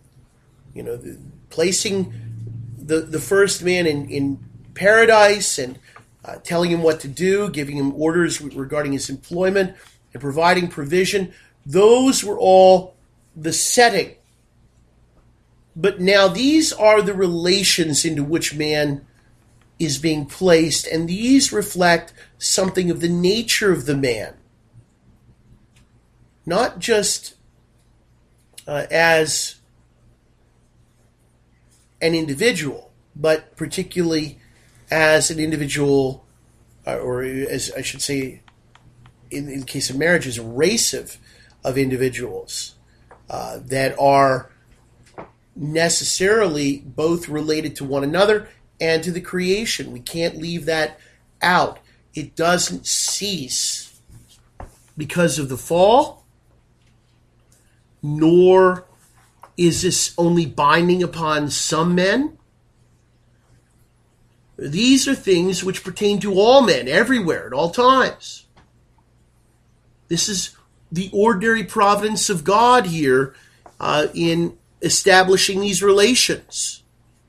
Placing the first man in paradise and telling him what to do, giving him orders regarding his employment, and providing provision. Those were all the setting. But now these are the relations into which man is being placed, and these reflect something of the nature of the man. Not just as an individual, but particularly as an individual, or as I should say, in the case of marriage, as a race of individuals that are necessarily both related to one another and to the creation. We can't leave that out. It doesn't cease because of the fall, nor is this only binding upon some men. These are things which pertain to all men, everywhere, at all times. This is the ordinary providence of God here in establishing these relations.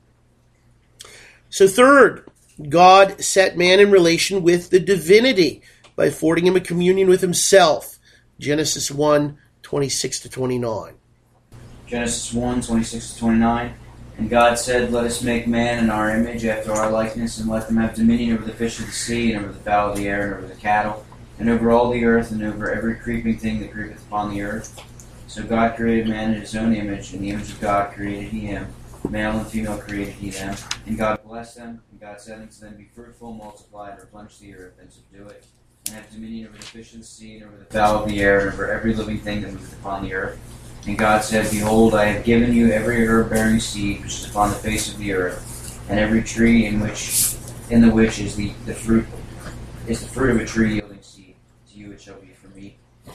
So third, God set man in relation with the divinity by affording him a communion with himself. Genesis 1, 26 to 29. Genesis 1, 26 to 29. And God said, Let us make man in our image, after our likeness, and let them have dominion over the fish of the sea, and over the fowl of the air, and over the cattle, and over all the earth, and over every creeping thing that creepeth upon the earth. So God created man in his own image, in the image of God created he him. Male and female created he them. And God blessed them, and God said unto them, Be fruitful, multiply, and replenish the earth, and subdue it, and have dominion over the fish of the sea, and over the fowl of the air, and over every living thing that moveth upon the earth. And God said, Behold, I have given you every herb-bearing seed which is upon the face of the earth, and every tree in the which is the fruit of a tree yielding seed. To you it shall be for meat.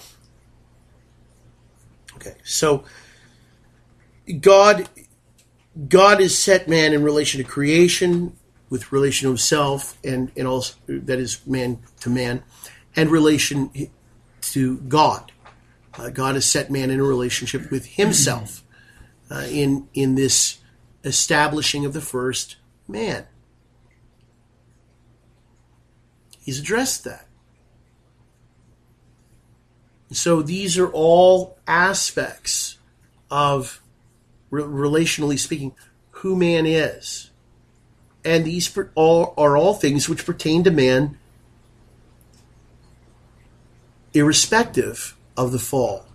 Okay, so God has set man in relation to creation, with relation to himself, and also that is man to man, and relation to God. God has set man in a relationship with himself in this establishing of the first man. He's addressed that. So these are all aspects of, relationally speaking, who man is. And these are all things which pertain to man irrespective of the fall.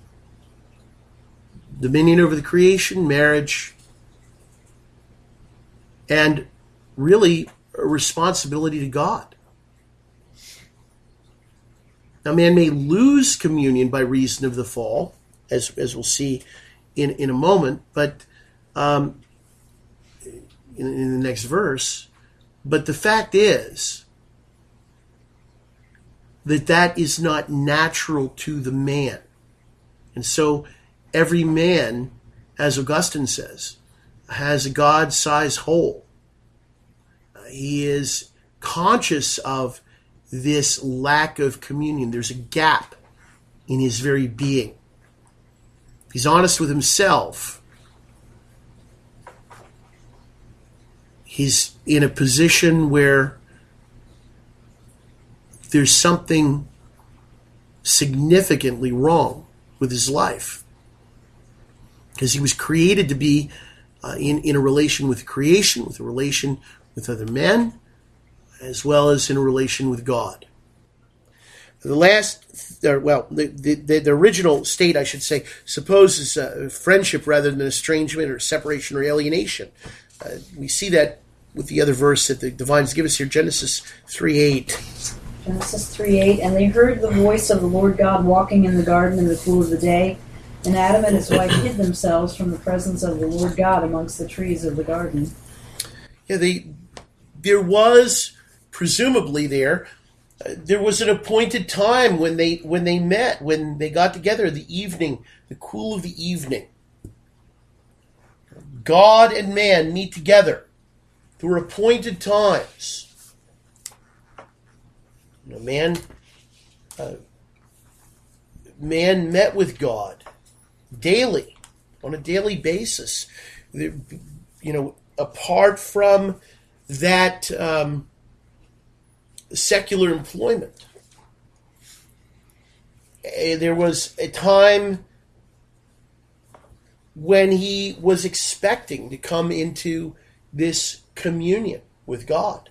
Dominion over the creation, marriage, and really a responsibility to God. Now, man may lose communion by reason of the fall, as we'll see in a moment, but in the next verse. But the fact is that is not natural to the man. And so every man, as Augustine says, has a God-sized hole. He is conscious of this lack of communion. There's a gap in his very being. He's honest with himself. He's in a position where there's something significantly wrong with his life. Because he was created to be in a relation with creation, with a relation with other men, as well as in a relation with God. The original state, I should say, supposes friendship rather than estrangement or separation or alienation. We see that with the other verse that the divines give us here, Genesis 3:8. Genesis 3:8, and they heard the voice of the Lord God walking in the garden in the cool of the day, and Adam and his wife hid themselves from the presence of the Lord God amongst the trees of the garden. Yeah, there was presumably there was an appointed time when they met, when they got together, the evening, the cool of the evening. God and man meet together. There were appointed times. Man met with God daily, on a daily basis. Apart from that secular employment, there was a time when he was expecting to come into this communion with God.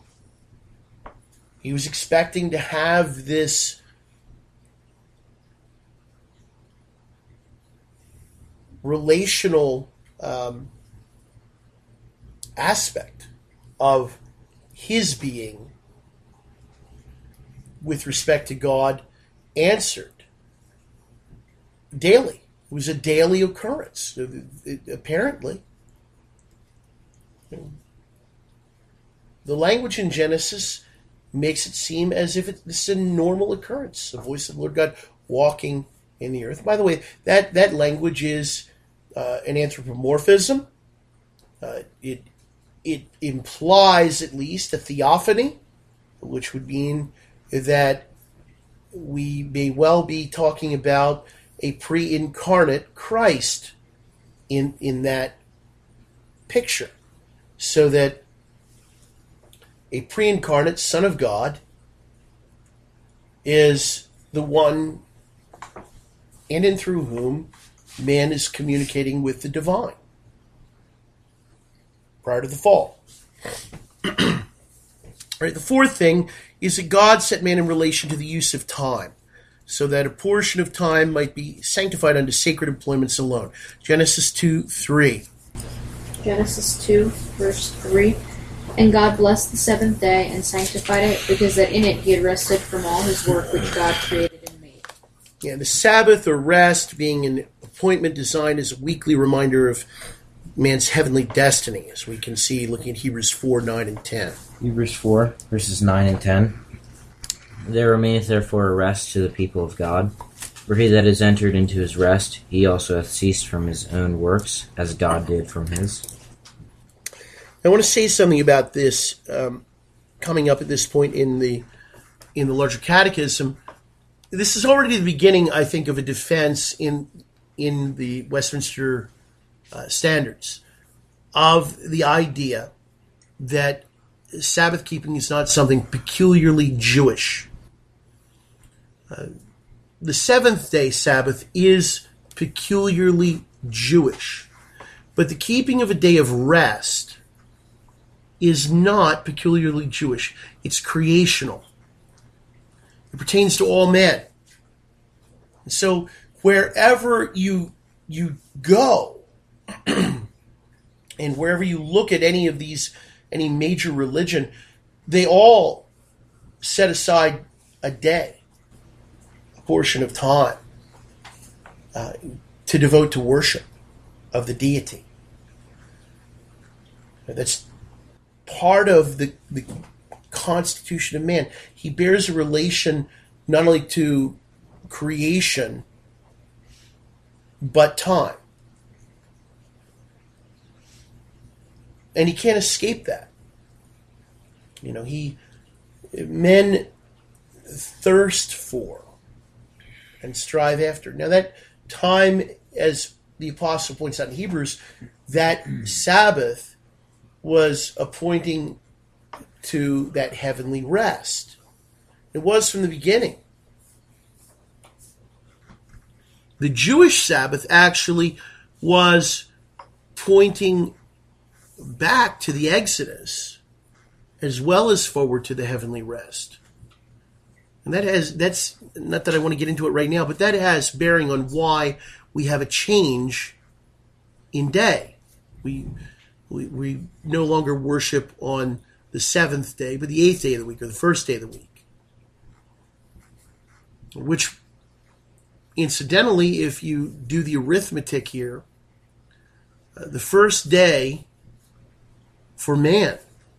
He was expecting to have this relational aspect of his being with respect to God answered daily. It was a daily occurrence, apparently. The language in Genesis makes it seem as if it's a normal occurrence, the voice of the Lord God walking in the earth. By the way, that language is an anthropomorphism. It implies at least a theophany, which would mean that we may well be talking about a pre-incarnate Christ in that picture, so that a pre-incarnate Son of God is the one in and through whom man is communicating with the divine prior to the fall. Right, the fourth thing is that God set man in relation to the use of time, so that a portion of time might be sanctified unto sacred employments alone. Genesis 2:3. Genesis 2, verse 3. And God blessed the seventh day and sanctified it, because that in it he had rested from all his work which God created and made. Yeah, the Sabbath or rest being an appointment designed as a weekly reminder of man's heavenly destiny, as we can see looking at Hebrews 4, 9, and 10. Hebrews 4, verses 9 and 10. There remaineth therefore a rest to the people of God. For he that is entered into his rest, he also hath ceased from his own works, as God did from his. I want to say something about this coming up at this point in the larger catechism. This is already the beginning, I think, of a defense in the Westminster standards of the idea that Sabbath keeping is not something peculiarly Jewish. The seventh-day Sabbath is peculiarly Jewish, but the keeping of a day of rest is not peculiarly Jewish. It's creational. It pertains to all men. And so wherever you go, and wherever you look at any major religion, they all set aside a day, a portion of time, to devote to worship of the deity. That's part of the constitution of man. He bears a relation not only to creation, but time. And he can't escape that. Men thirst for and strive after. Now that time, as the apostle points out in Hebrews, that Sabbath was appointing to that heavenly rest. It was from the beginning. The Jewish Sabbath actually was pointing back to the Exodus as well as forward to the heavenly rest. And that's not that I want to get into it right now, but that has bearing on why we have a change in day. We no longer worship on the seventh day, but the eighth day of the week, or the first day of the week. Which, incidentally, if you do the arithmetic here, the first day for man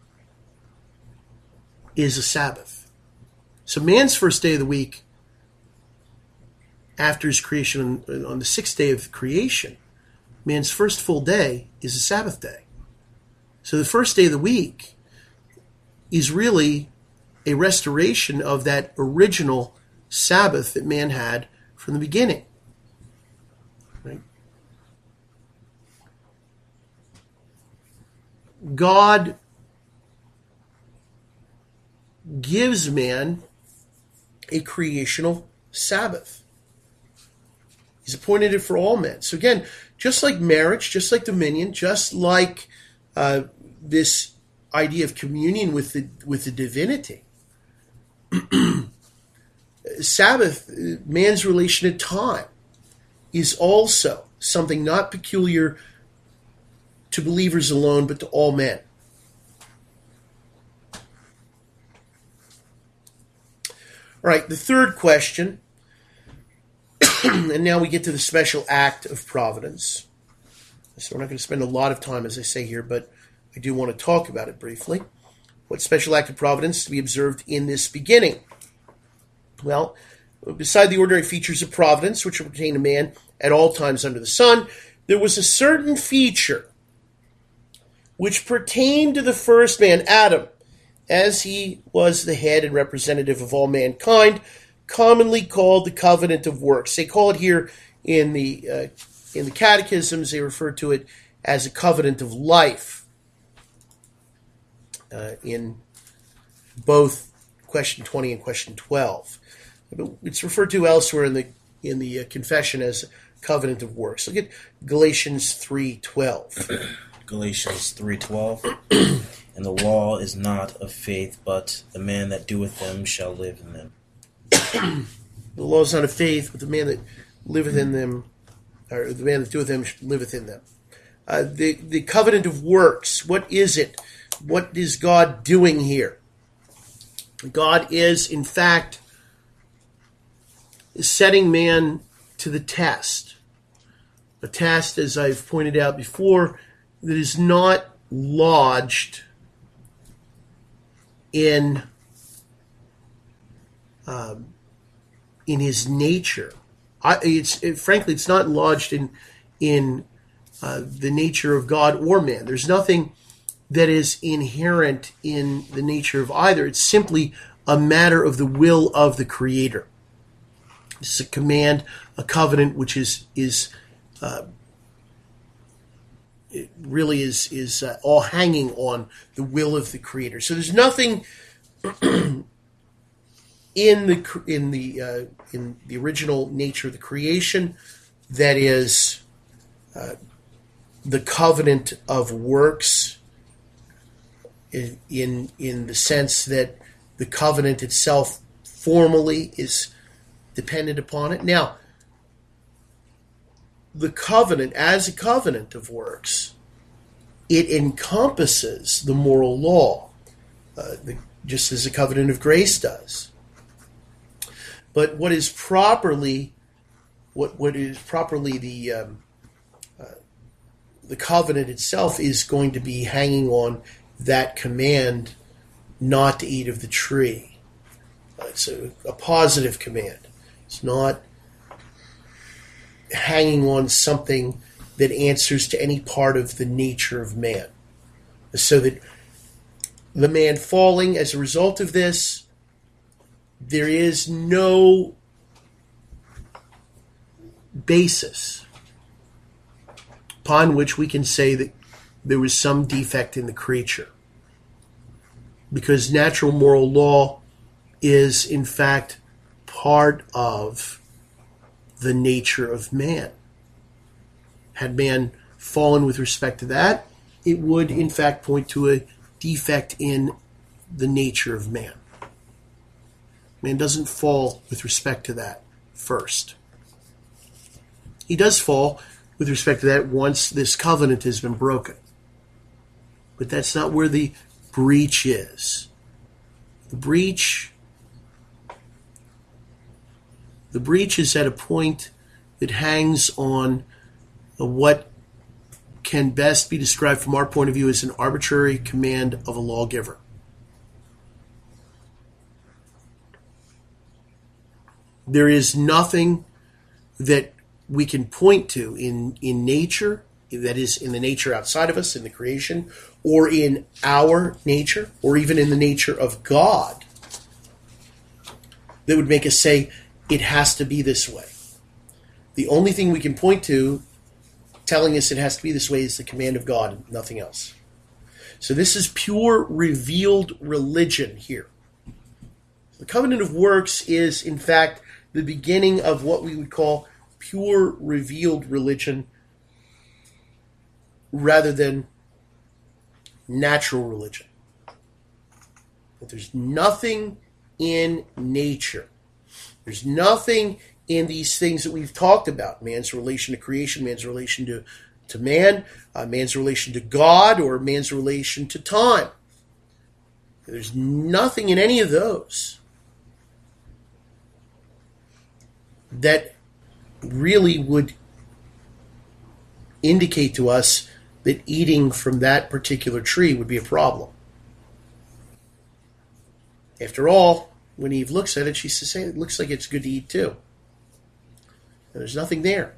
is a Sabbath. So man's first day of the week after his creation on the sixth day of creation man's first full day is a Sabbath day. So the first day of the week is really a restoration of that original Sabbath that man had from the beginning. Right? God gives man a creational Sabbath. He's appointed it for all men. So again, just like marriage, just like dominion, just like this idea of communion with the divinity, Sabbath, man's relation to time, is also something not peculiar to believers alone, but to all men. All right, the third question, and now we get to the special act of providence. So we're not going to spend a lot of time, as I say here, but I do want to talk about it briefly. What special act of providence is to be observed in this beginning? Well, beside the ordinary features of providence, which pertain to man at all times under the sun, there was a certain feature which pertained to the first man, Adam, as he was the head and representative of all mankind, commonly called the covenant of works. They call it here in the catechisms, they refer to it as a covenant of life. In both question 20 and question 12. It's referred to elsewhere in the confession as covenant of works. Look at Galatians 3:12. Galatians 3:12. And the law is not of faith, but the man that doeth them shall live in them. The law is not of faith, but the man that liveth in them, or the man that doeth them liveth in them. The covenant of works, what is it? What is God doing here? God is, in fact, setting man to the test. A test, as I've pointed out before, that is not lodged in his nature. Frankly, it's not lodged in the nature of God or man. There's nothing that is inherent in the nature of either. It's simply a matter of the will of the Creator. This is a command, a covenant, which is it really is all hanging on the will of the Creator. So there's nothing in the original nature of the creation that is the covenant of works, in the sense that the covenant itself formally is dependent upon it. Now, the covenant, as a covenant of works, it encompasses the moral law, just as the covenant of grace does. But what is properly the covenant itself is going to be hanging on that command not to eat of the tree. It's a positive command. It's not hanging on something that answers to any part of the nature of man. So that the man falling as a result of this, there is no basis upon which we can say that there was some defect in the creature. Because natural moral law is, in fact, part of the nature of man. Had man fallen with respect to that, it would, in fact, point to a defect in the nature of man. Man doesn't fall with respect to that first. He does fall with respect to that once this covenant has been broken. But that's not where the breach is. The breach is at a point that hangs on what can best be described from our point of view as an arbitrary command of a lawgiver. There is nothing that we can point to in nature that is in the nature outside of us, in the creation, or in our nature, or even in the nature of God, that would make us say, it has to be this way. The only thing we can point to telling us it has to be this way is the command of God and nothing else. So this is pure revealed religion here. The covenant of works is, in fact, the beginning of what we would call pure revealed religion rather than natural religion. But there's nothing in nature. There's nothing in these things that we've talked about. Man's relation to creation, man's relation to man, man's relation to God, or man's relation to time. There's nothing in any of those that really would indicate to us that eating from that particular tree would be a problem. After all, when Eve looks at it, she says, hey, it looks like it's good to eat too. And there's nothing there.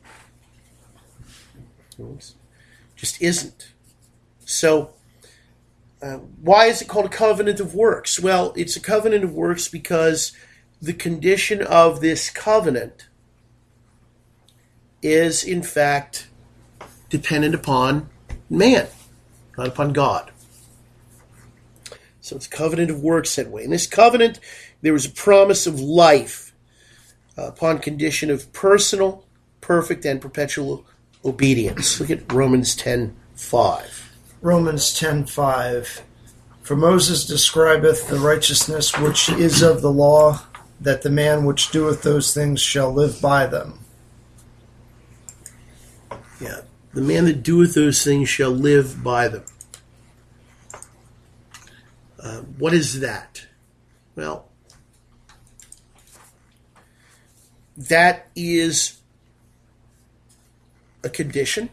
It just isn't. So, why is it called a covenant of works? Well, it's a covenant of works because the condition of this covenant is, in fact, dependent upon man, not upon God. So it's a covenant of works that way. In this covenant, there was a promise of life upon condition of personal, perfect, and perpetual obedience. Look at Romans 10:5. Romans 10:5. For Moses describeth the righteousness which is of the law, that the man which doeth those things shall live by them. Yeah, the man that doeth those things shall live by them. What is that? Well, that is a condition,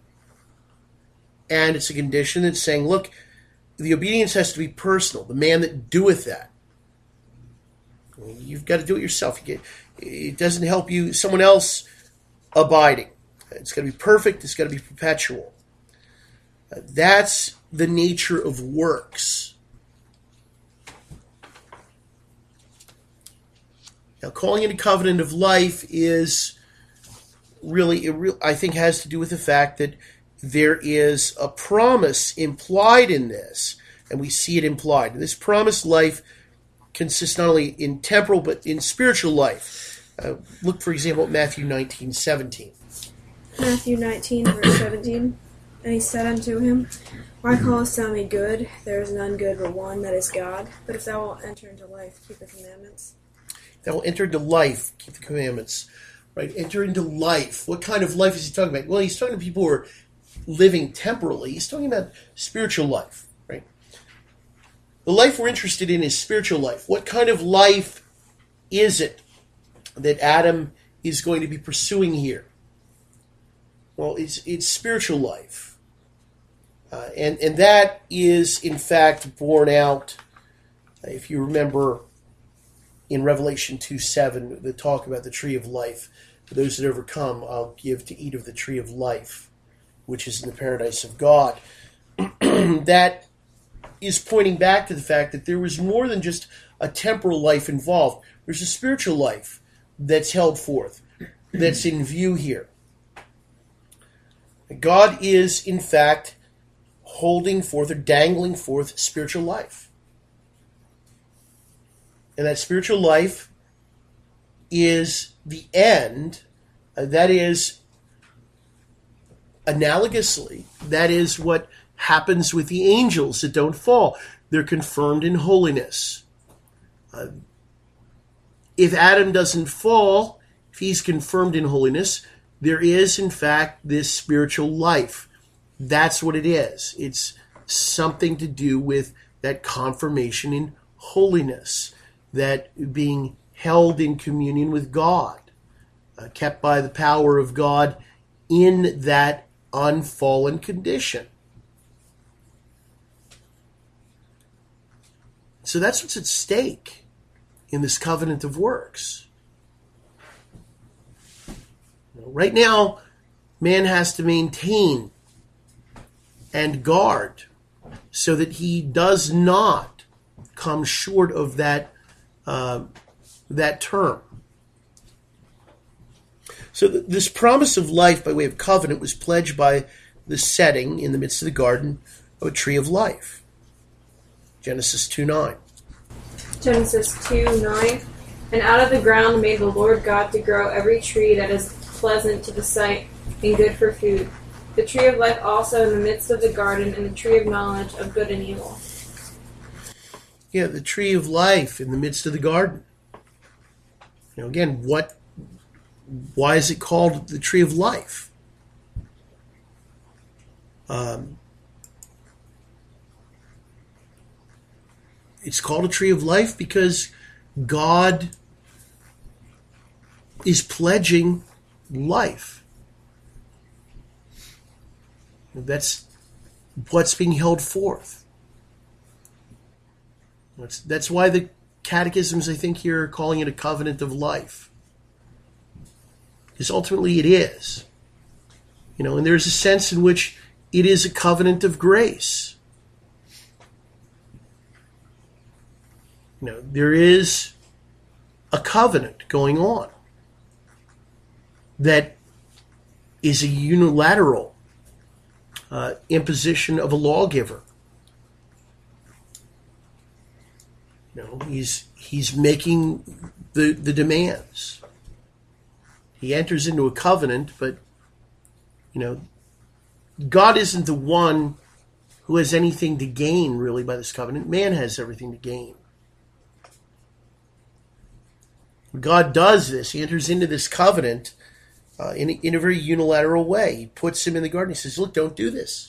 and it's a condition that's saying, look, the obedience has to be personal. The man that doeth that, you've got to do it yourself. It doesn't help you, someone else abiding. It's got to be perfect. It's got to be perpetual. That's the nature of works. Now, calling it a covenant of life is really, I think, has to do with the fact that there is a promise implied in this, and we see it implied. And this promised life consists not only in temporal, but in spiritual life. Look, for example, at Matthew 19:17. Matthew 19, verse 17. And he said unto him, Why callest thou me good? There is none good but one, that is God. But if thou wilt enter into life, keep the commandments. Thou wilt enter into life, keep the commandments. Right? Enter into life. What kind of life is he talking about? Well, he's talking to people who are living temporally. He's talking about spiritual life. Right? The life we're interested in is spiritual life. What kind of life is it that Adam is going to be pursuing here? Well, it's spiritual life. And that is, in fact, borne out, if you remember, in Revelation 2:7, the talk about the tree of life. For those that overcome, I'll give to eat of the tree of life, which is in the paradise of God. That is pointing back to the fact that there was more than just a temporal life involved. There's a spiritual life that's held forth, that's in view here. God is, in fact, holding forth or dangling forth spiritual life. And that spiritual life is the end. That is, analogously, that is what happens with the angels that don't fall. They're confirmed in holiness. If Adam doesn't fall, if he's confirmed in holiness, there is, in fact, this spiritual life. That's what it is. It's something to do with that confirmation in holiness, that being held in communion with God, kept by the power of God in that unfallen condition. So that's what's at stake in this covenant of works. Right now, man has to maintain and guard so that he does not come short of that term. So this promise of life by way of covenant was pledged by the setting in the midst of the garden of a tree of life. Genesis 2:9. Genesis 2:9. And out of the ground made the Lord God to grow every tree that is pleasant to the sight and good for food. The tree of life also in the midst of the garden, and the tree of knowledge of good and evil. Yeah, the tree of life in the midst of the garden. Again, why is it called the tree of life? It's called a tree of life because God is pledging life. That's what's being held forth. That's why the catechisms, I think, here are calling it a covenant of life. Because ultimately it is. And there's a sense in which it is a covenant of grace. There is a covenant going on that is a unilateral imposition of a lawgiver. He's making the demands. He enters into a covenant, but God isn't the one who has anything to gain really by this covenant. Man has everything to gain. God does this. He enters into this covenant in a very unilateral way. He puts him in the garden. He says, look, don't do this.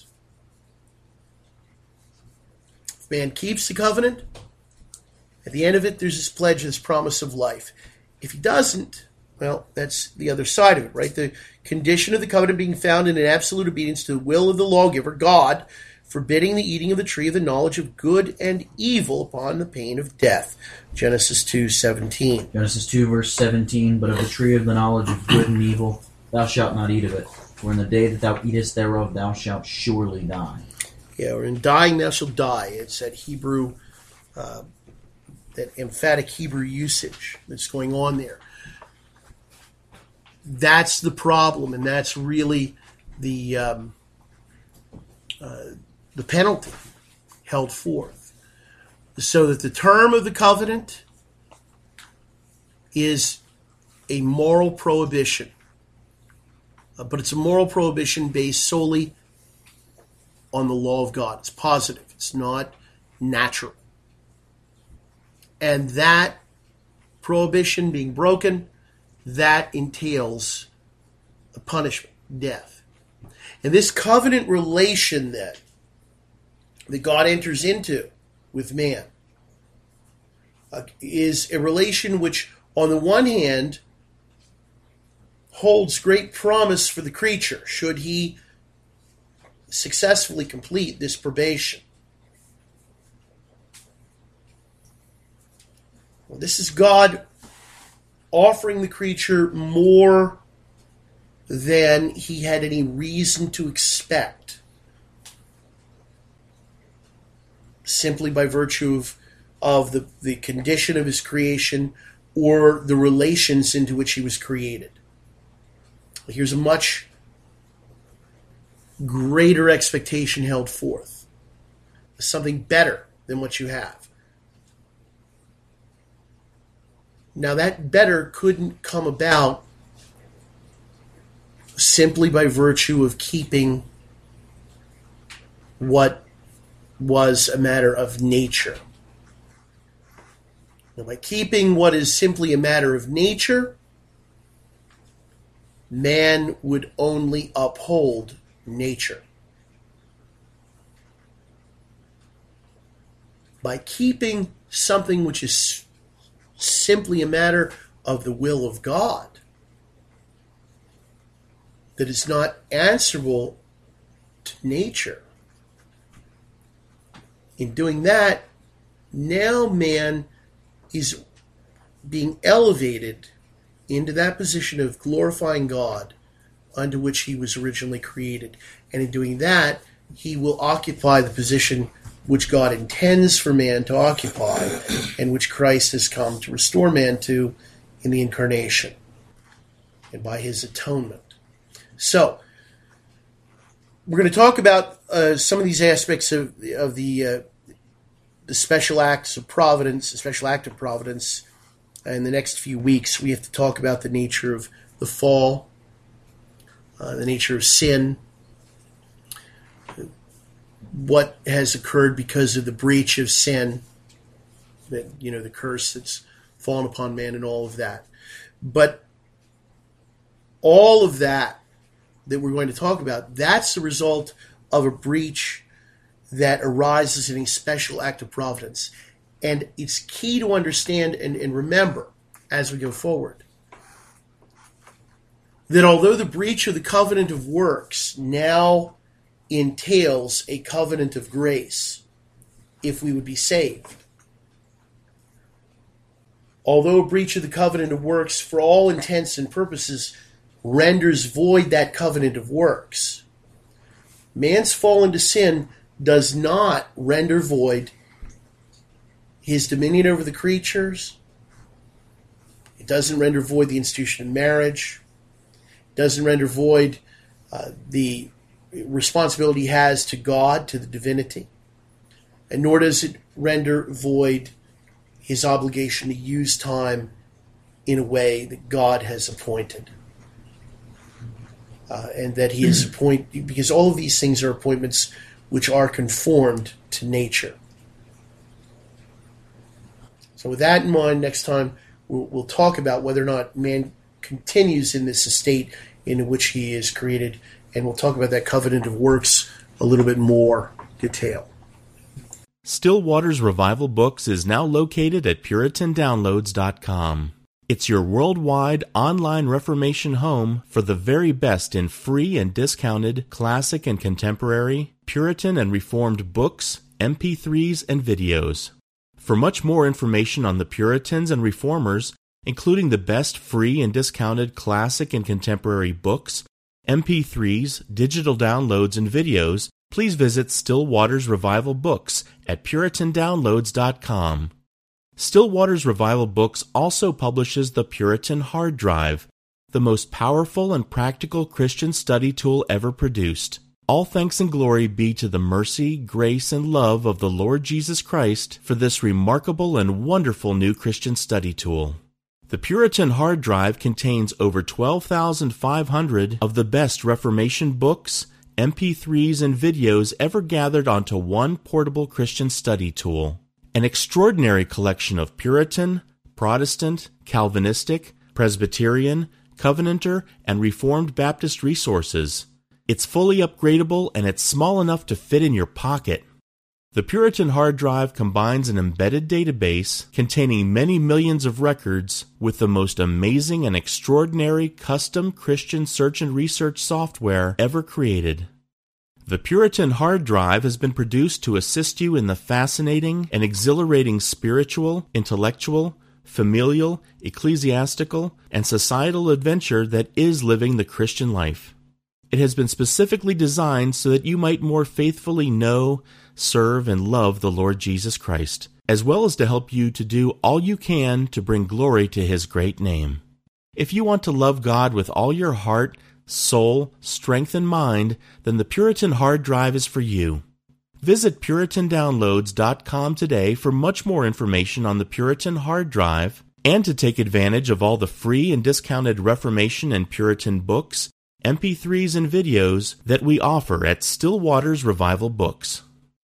If man keeps the covenant, at the end of it, there's this pledge, this promise of life. If he doesn't, well, that's the other side of it, right? The condition of the covenant being found in an absolute obedience to the will of the lawgiver, God, forbidding the eating of the tree of the knowledge of good and evil upon the pain of death. Genesis 2:17. Genesis 2, verse 17, but of the tree of the knowledge of good and evil thou shalt not eat of it, for in the day that thou eatest thereof thou shalt surely die. Yeah, or in dying thou shalt die. It's that Hebrew, that emphatic Hebrew usage that's going on there. That's the problem, and that's really the penalty held forth, so that the term of the covenant is a moral prohibition, but it's a moral prohibition based solely on the law of God. It's positive. It's not natural. And that prohibition being broken, that entails a punishment, death. And this covenant relation that God enters into with man is a relation which, on the one hand, holds great promise for the creature should he successfully complete this probation. Well, this is God offering the creature more than he had any reason to expect, simply by virtue of the condition of his creation or the relations into which he was created. Here's a much greater expectation held forth. Something better than what you have. Now that better couldn't come about simply by virtue of keeping what was a matter of nature. Now, by keeping what is simply a matter of nature, man would only uphold nature. By keeping something which is simply a matter of the will of God, that is not answerable to nature, in doing that, now man is being elevated into that position of glorifying God unto which he was originally created. And in doing that, he will occupy the position which God intends for man to occupy and which Christ has come to restore man to in the incarnation and by his atonement. So, we're going to talk about some of these aspects of the special acts of providence, the special act of providence. In the next few weeks, we have to talk about the nature of the fall, the nature of sin, what has occurred because of the breach of sin, that, the curse that's fallen upon man and all of that. But all of that we're going to talk about, that's the result of a breach that arises in a special act of providence. And it's key to understand and remember as we go forward that although the breach of the covenant of works now entails a covenant of grace, if we would be saved, although a breach of the covenant of works for all intents and purposes renders void that covenant of works, man's fall into sin does not render void his dominion over the creatures. It doesn't render void the institution of marriage. It doesn't render void the responsibility he has to God, to the divinity. And nor does it render void his obligation to use time in a way that God has appointed. And that he is appointed, because all of these things are appointments which are conformed to nature. So with that in mind, next time we'll talk about whether or not man continues in this estate in which he is created, and we'll talk about that covenant of works a little bit more detail. Still Waters Revival Books is now located at PuritanDownloads.com. It's your worldwide online Reformation home for the very best in free and discounted classic and contemporary, Puritan and Reformed books, MP3s, and videos. For much more information on the Puritans and Reformers, including the best free and discounted classic and contemporary books, MP3s, digital downloads, and videos, please visit Still Waters Revival Books at PuritanDownloads.com. Still Waters Revival Books also publishes the Puritan Hard Drive, the most powerful and practical Christian study tool ever produced. All thanks and glory be to the mercy, grace, and love of the Lord Jesus Christ for this remarkable and wonderful new Christian study tool. The Puritan Hard Drive contains over 12,500 of the best Reformation books, MP3s, and videos ever gathered onto one portable Christian study tool. An extraordinary collection of Puritan, Protestant, Calvinistic, Presbyterian, Covenanter, and Reformed Baptist resources. It's fully upgradable and it's small enough to fit in your pocket. The Puritan Hard Drive combines an embedded database containing many millions of records with the most amazing and extraordinary custom Christian search and research software ever created. The Puritan Hard Drive has been produced to assist you in the fascinating and exhilarating spiritual, intellectual, familial, ecclesiastical, and societal adventure that is living the Christian life. It has been specifically designed so that you might more faithfully know, serve, and love the Lord Jesus Christ, as well as to help you to do all you can to bring glory to His great name. If you want to love God with all your heart, soul, strength, and mind, then the Puritan Hard Drive is for you. Visit PuritanDownloads.com today for much more information on the Puritan Hard Drive and to take advantage of all the free and discounted Reformation and Puritan books, MP3s, and videos that we offer at Still Waters Revival Books.